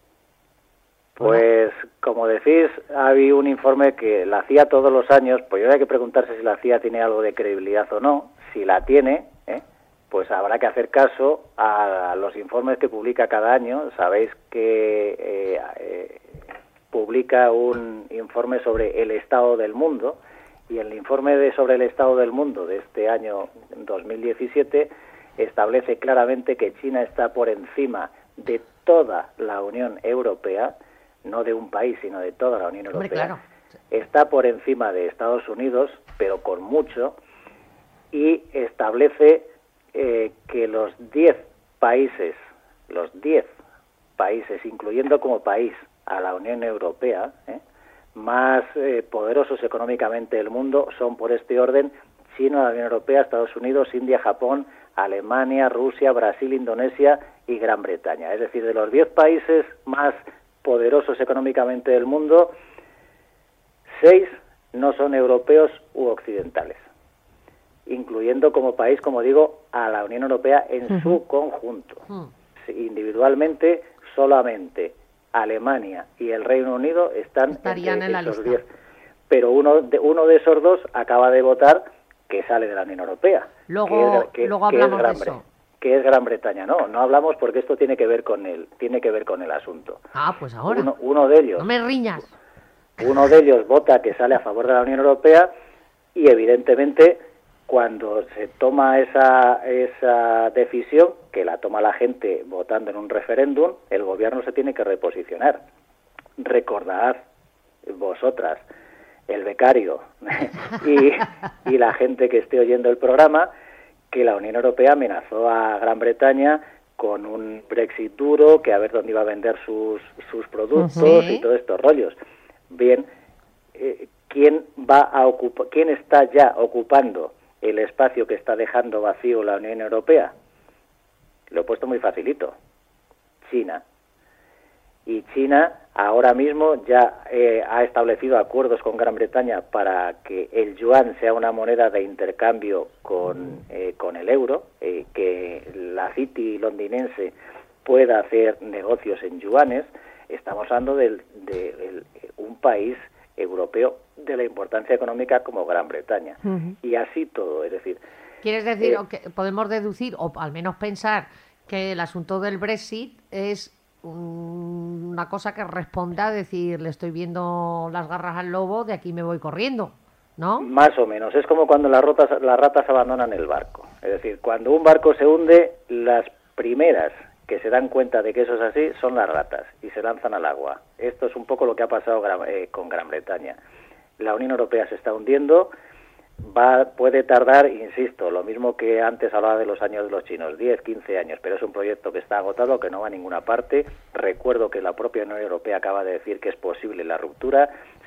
Pues, como decís, ha habido un informe que la C I A todos los años, pues hay que preguntarse si la C I A tiene algo de credibilidad o no. Si la tiene, ¿eh? pues habrá que hacer caso a los informes que publica cada año. Sabéis que eh, eh, publica un informe sobre el estado del mundo, y el informe de sobre el estado del mundo de este año dos mil diecisiete establece claramente que China está por encima de toda la Unión Europea, no de un país, sino de toda la Unión Europea.
Hombre, claro.
Está por encima de Estados Unidos, pero con mucho, y establece eh, que los diez países, los diez países, incluyendo como país a la Unión Europea, ¿eh? más eh, poderosos económicamente del mundo, son por este orden: China, la Unión Europea, Estados Unidos, India, Japón, Alemania, Rusia, Brasil, Indonesia y Gran Bretaña. Es decir, de los diez países más poderosos económicamente del mundo, seis no son europeos u occidentales, incluyendo como país, como digo, a la Unión Europea en uh-huh. su conjunto. Uh-huh. Individualmente, solamente Alemania y el Reino Unido están
estarían en la lista.
diez, pero uno de, uno de esos dos acaba de votar que sale de la Unión Europea.
Luego,
que es, que,
luego hablamos
que es
de eso.
que es Gran Bretaña. No, no hablamos porque esto tiene que ver con el, tiene que ver con el asunto.
Ah, pues ahora.
Uno, uno de ellos.
No me riñas.
Uno de ellos vota que sale a favor de la Unión Europea, y evidentemente cuando se toma esa esa decisión, que la toma la gente votando en un referéndum, el gobierno se tiene que reposicionar. Recordad vosotras, el becario y, y la gente que esté oyendo el programa, que la Unión Europea amenazó a Gran Bretaña con un Brexit duro, que a ver dónde iba a vender sus, sus productos ¿sí? y todos estos rollos. Bien, eh, ¿quién va a ocupar, quién está ya ocupando el espacio que está dejando vacío la Unión Europea? Lo he puesto muy facilito: China. Y China ahora mismo ya eh, ha establecido acuerdos con Gran Bretaña para que el yuan sea una moneda de intercambio con, eh, con el euro, eh, que la City londinense pueda hacer negocios en yuanes. Estamos hablando de, de, de un país europeo de la importancia económica como Gran Bretaña. Uh-huh. Y así todo, es decir...
¿Quieres decir,
eh,
que podemos deducir, o al menos pensar, que el asunto del Brexit es una cosa que responda a decir, le estoy viendo las garras al lobo, de aquí me voy corriendo, ¿no?
Más o menos. Es como cuando las ratas, las ratas abandonan el barco. Es decir, cuando un barco se hunde, las primeras que se dan cuenta de que eso es así son las ratas y se lanzan al agua. Esto es un poco lo que ha pasado eh, con Gran Bretaña. La Unión Europea se está hundiendo, va puede tardar, insisto, lo mismo que antes hablaba de los años de los chinos, diez, quince años, pero es un proyecto que está agotado, que no va a ninguna parte. Recuerdo que la propia Unión Europea acaba de decir que es posible la ruptura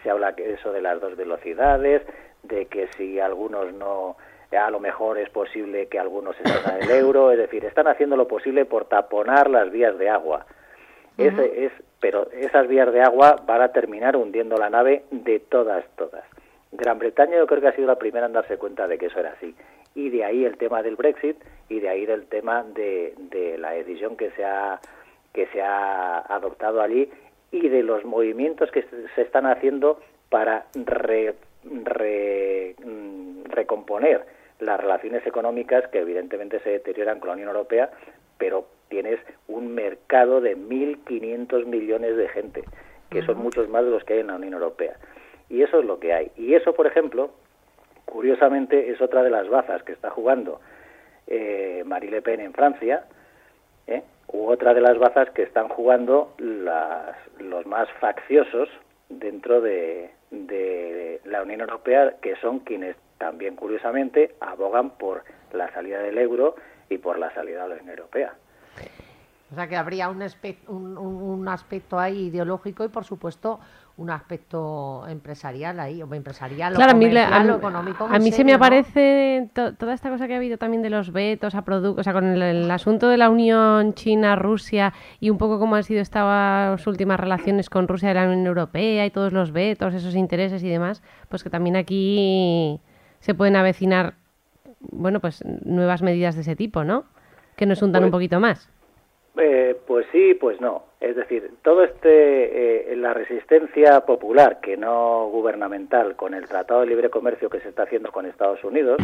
se habla que eso de las dos velocidades, de que si algunos no, a lo mejor es posible que algunos se salgan del euro, es decir, están haciendo lo posible por taponar las vías de agua. Uh-huh. Ese es, pero esas vías de agua van a terminar hundiendo la nave de todas, todas. Gran Bretaña yo creo que ha sido la primera en darse cuenta de que eso era así. Y de ahí el tema del Brexit y de ahí el tema de, de la decisión que se ha que se ha adoptado allí y de los movimientos que se están haciendo para re, re, recomponer las relaciones económicas que evidentemente se deterioran con la Unión Europea, pero tienes un mercado de mil quinientos millones de gente, que son muchos más de los que hay en la Unión Europea. Y eso es lo que hay. Y eso, por ejemplo, curiosamente, es otra de las bazas que está jugando eh, Marine Le Pen en Francia, ¿eh? u otra de las bazas que están jugando las, los más facciosos dentro de, de la Unión Europea, que son quienes también, curiosamente, abogan por la salida del euro y por la salida de la Unión Europea.
O sea que habría un, aspecto, un, un aspecto ahí ideológico y, por supuesto, un aspecto empresarial ahí, o empresarial,
claro,
o comercial,
a mí,
o económico.
A mí
serio,
se me
¿no?
aparece to, toda esta cosa que ha habido también de los vetos a productos, o sea, con el, el asunto de la unión China-Rusia y un poco cómo han sido estas últimas relaciones con Rusia y la Unión Europea y todos los vetos, esos intereses y demás, pues que también aquí se pueden avecinar, bueno, pues nuevas medidas de ese tipo, ¿no? Que nos hundan
pues,
un poquito más.
Eh, pues sí, pues no. Es decir, todo este, eh, la resistencia popular, que no gubernamental, con el Tratado de Libre Comercio que se está haciendo con Estados Unidos,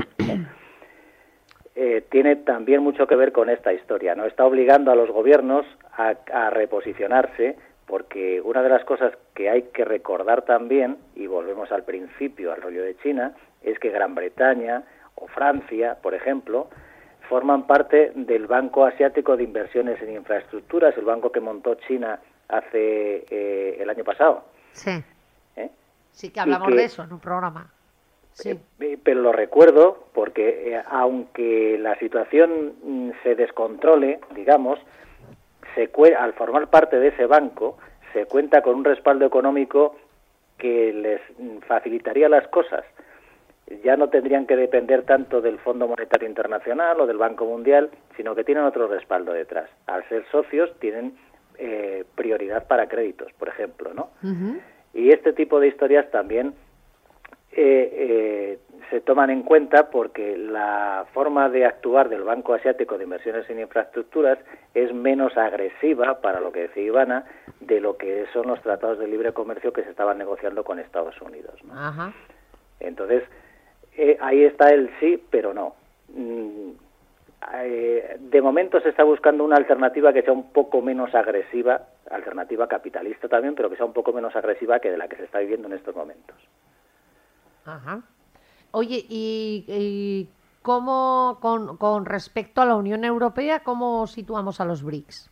eh, tiene también mucho que ver con esta historia, ¿no? Está obligando a los gobiernos a, a reposicionarse, porque una de las cosas que hay que recordar también, y volvemos al principio, al rollo de China, es que Gran Bretaña o Francia, por ejemplo, forman parte del Banco Asiático de Inversiones en Infraestructuras, el banco que montó China hace eh, el año pasado.
Sí.
¿Eh?
Sí que hablamos
que,
de eso en un programa. Sí.
Eh, pero lo recuerdo porque eh, aunque la situación mm, se descontrole, digamos, se cue- al formar parte de ese banco se cuenta con un respaldo económico que les mm, facilitaría las cosas. Ya no tendrían que depender tanto del Fondo Monetario Internacional o del Banco Mundial, sino que tienen otro respaldo detrás. Al ser socios tienen eh, prioridad para créditos, por ejemplo, ¿no? Uh-huh. Y este tipo de historias también eh, eh, se toman en cuenta porque la forma de actuar del Banco Asiático de Inversiones en Infraestructuras es menos agresiva, para lo que decía Ivana, de lo que son los tratados de libre comercio que se estaban negociando con Estados Unidos, ¿no?
Uh-huh.
Entonces, Eh, ahí está el sí, pero no. Mm, eh, de momento se está buscando una alternativa que sea un poco menos agresiva, alternativa capitalista también, pero que sea un poco menos agresiva que de la que se está viviendo en estos momentos.
Ajá. Oye, ¿y, y cómo, con, con respecto a la Unión Europea, cómo situamos a los BRICS?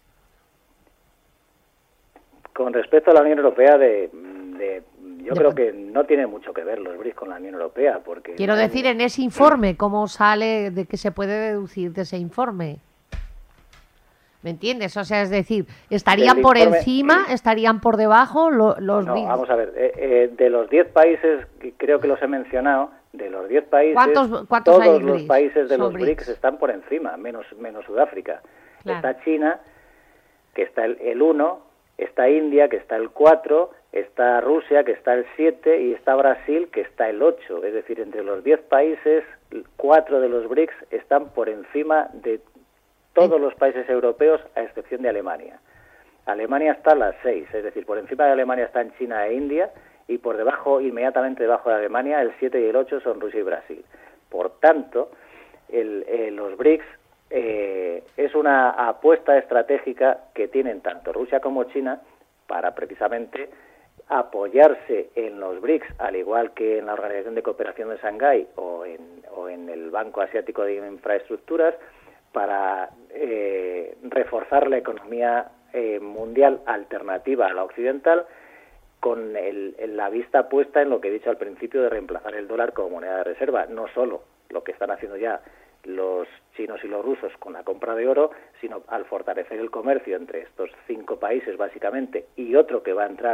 Con respecto a la Unión Europea, de... de Yo creo que no tiene mucho que ver los BRICS con la Unión Europea, porque...
Quiero
no
decir,
hay...
en ese informe, ¿cómo sale, de qué se puede deducir de ese informe? ¿Me entiendes? O sea, es decir, ¿estarían por informe... encima, estarían por debajo lo, los
No,
BRICS?
vamos a ver, eh, eh, de los diez países, creo que los he mencionado, de los diez países,
¿Cuántos, cuántos
todos
hay
los
BRICS?
países de
Son
los BRICS. BRICS están por encima, menos, menos Sudáfrica. Claro. Está China, que está el uno, está India, que está el cuatro... está Rusia, que está el siete, y está Brasil, que está el ocho. Es decir, entre los diez países, cuatro de los BRICS están por encima de todos los países europeos, a excepción de Alemania. Alemania está a las seis, es decir, por encima de Alemania están China e India, y por debajo, inmediatamente debajo de Alemania, el siete y el ocho son Rusia y Brasil. Por tanto, el, eh, los BRICS eh, es una apuesta estratégica que tienen tanto Rusia como China para precisamente apoyarse en los BRICS, al igual que en la Organización de Cooperación de Shanghái o en, o en el Banco Asiático de Infraestructuras, para eh, reforzar la economía eh, mundial alternativa a la occidental, con el, la vista puesta en lo que he dicho al principio de reemplazar el dólar como moneda de reserva. No solo lo que están haciendo ya los chinos y los rusos con la compra de oro, sino al fortalecer el comercio entre estos cinco países básicamente, y otro que va a entrar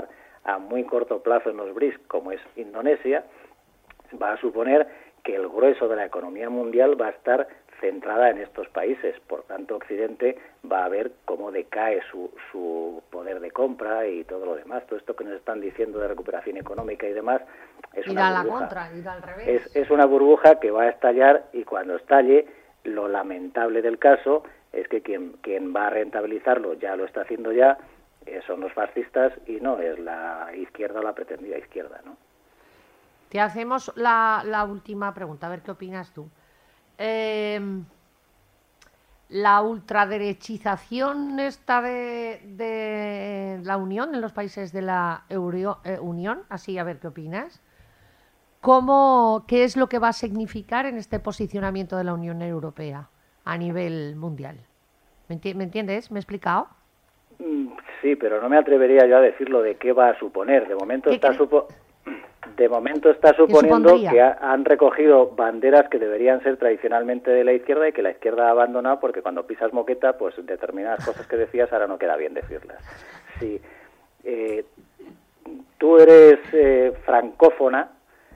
a muy corto plazo en los B R I C S, como es Indonesia, va a suponer que el grueso de la economía mundial va a estar centrada en estos países. Por tanto, Occidente va a ver cómo decae su, su poder de compra y todo lo demás. Todo esto que nos están diciendo de recuperación económica y demás es
ir
una
a
burbuja.
la contra, ir al revés.
Es, es una burbuja que va a estallar, y cuando estalle, lo lamentable del caso es que quien, quien va a rentabilizarlo ya lo está haciendo ya, eh, son los fascistas y no es la izquierda o la pretendida izquierda, ¿no?
Te hacemos la, la última pregunta, a ver qué opinas tú. Eh, la ultraderechización esta de, de la Unión, en los países de la Euro, eh, Unión, así a ver qué opinas. ¿Cómo, ¿Qué es lo que va a significar en este posicionamiento de la Unión Europea a nivel mundial? ¿Me, enti- ¿me entiendes? ¿Me he explicado?
Sí, pero no me atrevería yo a decirlo de qué va a suponer. De momento está supo de momento está suponiendo que ha, han recogido banderas que deberían ser tradicionalmente de la izquierda y que la izquierda ha abandonado, porque cuando pisas moqueta, pues determinadas cosas que decías ahora no queda bien decirlas. Si eh, tú eres eh, francófona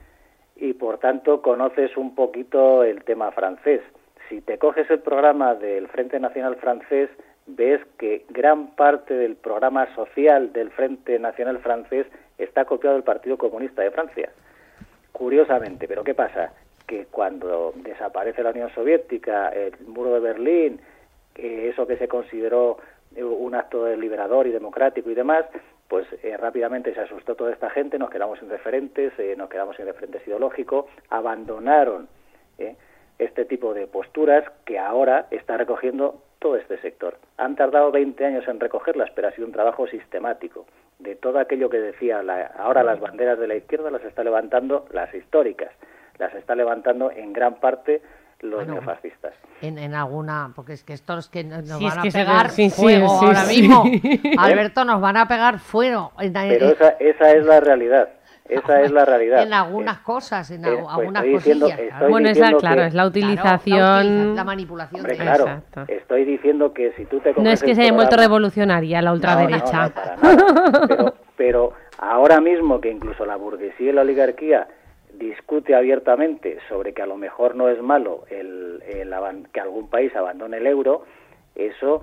y por tanto conoces un poquito el tema francés, si te coges el programa del Frente Nacional Francés, ves que gran parte del programa social del Frente Nacional Francés está copiado del Partido Comunista de Francia. Curiosamente, ¿pero qué pasa? Que cuando desaparece la Unión Soviética, el muro de Berlín, eh, eso que se consideró un acto liberador y democrático y demás, pues eh, rápidamente se asustó toda esta gente, nos quedamos sin referentes, eh, nos quedamos sin referentes ideológicos, abandonaron eh, este tipo de posturas que ahora está recogiendo todo este sector. Han tardado veinte años en recogerlas, pero ha sido un trabajo sistemático. De todo aquello que decía, la, ahora las banderas de la izquierda las está levantando las históricas, las está levantando en gran parte los bueno, neofascistas.
En, en alguna, porque es que estos que nos
sí,
van
es que
a pegar
sí,
fuego
sí,
ahora
sí,
mismo.
Sí.
Alberto, nos van a pegar fuego.
Pero esa, esa es la realidad. Esa es la realidad.
En algunas eh, cosas, en
eh,
algunas
pues
cosillas.
Diciendo,
bueno, esa, claro, es la utilización...
Claro, la, utiliza, la manipulación.
Hombre,
de
claro,
Exacto.
Estoy diciendo que si tú te
No es que se haya vuelto revolucionaria la ultraderecha.
No, no, no, para nada. Pero, pero ahora mismo que incluso la burguesía y la oligarquía discute abiertamente sobre que a lo mejor no es malo el, el, el que algún país abandone el euro, eso...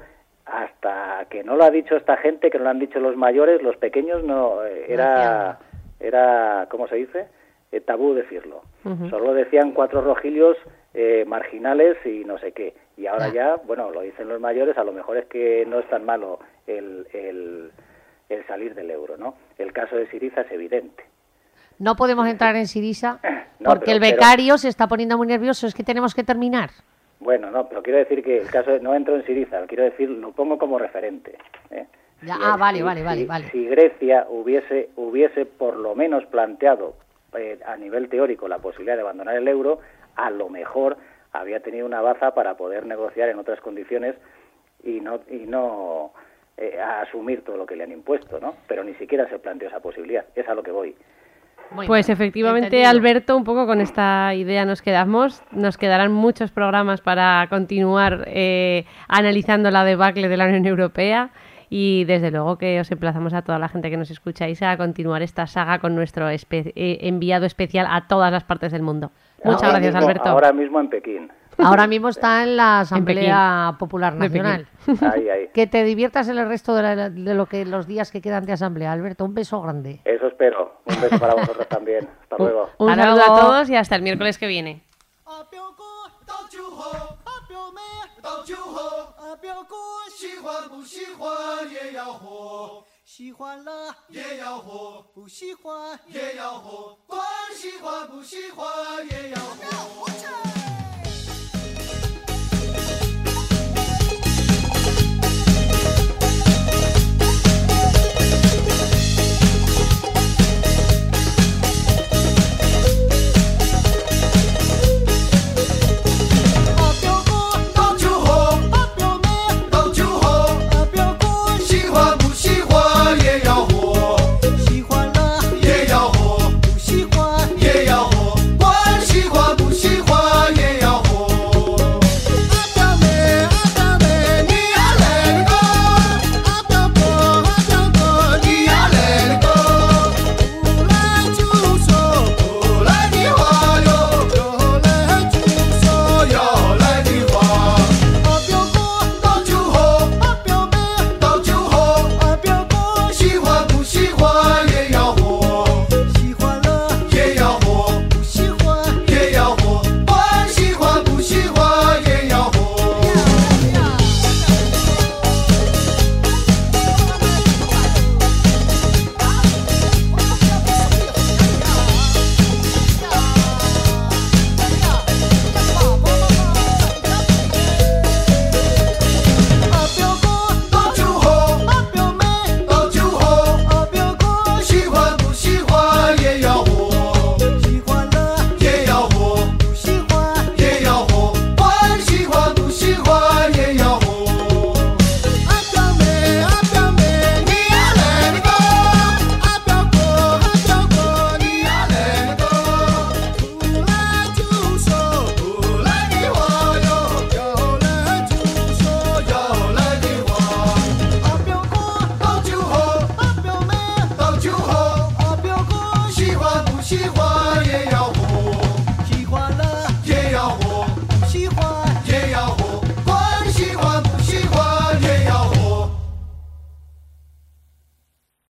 hasta que no lo ha dicho esta gente, que no lo han dicho los mayores, los pequeños no, era... era, ¿cómo se dice?, eh, tabú decirlo. Uh-huh. Solo decían cuatro rojillos eh, marginales y no sé qué. Y ahora ya, bueno, lo dicen los mayores, a lo mejor es que no es tan malo el, el, el salir del euro, ¿no? El caso de Syriza es evidente.
No podemos entrar en Syriza
no,
porque
pero,
el becario pero... se está poniendo muy nervioso, es que tenemos que terminar.
Bueno, no, pero quiero decir que el caso de, no entro en Syriza, quiero decir, lo pongo como referente, ¿eh?
Ya,
si,
ah, vale,
si,
vale, vale,
si,
vale.
Si Grecia hubiese hubiese por lo menos planteado eh, a nivel teórico la posibilidad de abandonar el euro, a lo mejor había tenido una baza para poder negociar en otras condiciones y no y no eh, a asumir todo lo que le han impuesto, ¿no? Pero ni siquiera se planteó esa posibilidad. Es a lo que voy.
Muy pues bien, efectivamente, entendido. Alberto, un poco con esta idea nos quedamos. Nos quedarán muchos programas para continuar eh, analizando la debacle de la Unión Europea. Y desde luego que os emplazamos a toda la gente que nos escucháis a continuar esta saga con nuestro espe- eh, enviado especial a todas las partes del mundo. Muchas
ahora
gracias,
mismo,
Alberto.
Ahora mismo en Pekín.
Ahora mismo está en la Asamblea en Popular Nacional.
Ahí, ahí.
Que te diviertas en el resto de, la, de lo que los días que quedan de asamblea. Alberto, un beso grande.
Eso espero. Un beso para vosotros también. Hasta luego.
Un, un saludo a todos y hasta el miércoles que viene. 到酒后，啊表哥喜欢不喜欢也要喝，喜欢了也要喝，不喜欢也要喝，管喜欢不喜欢也要喝。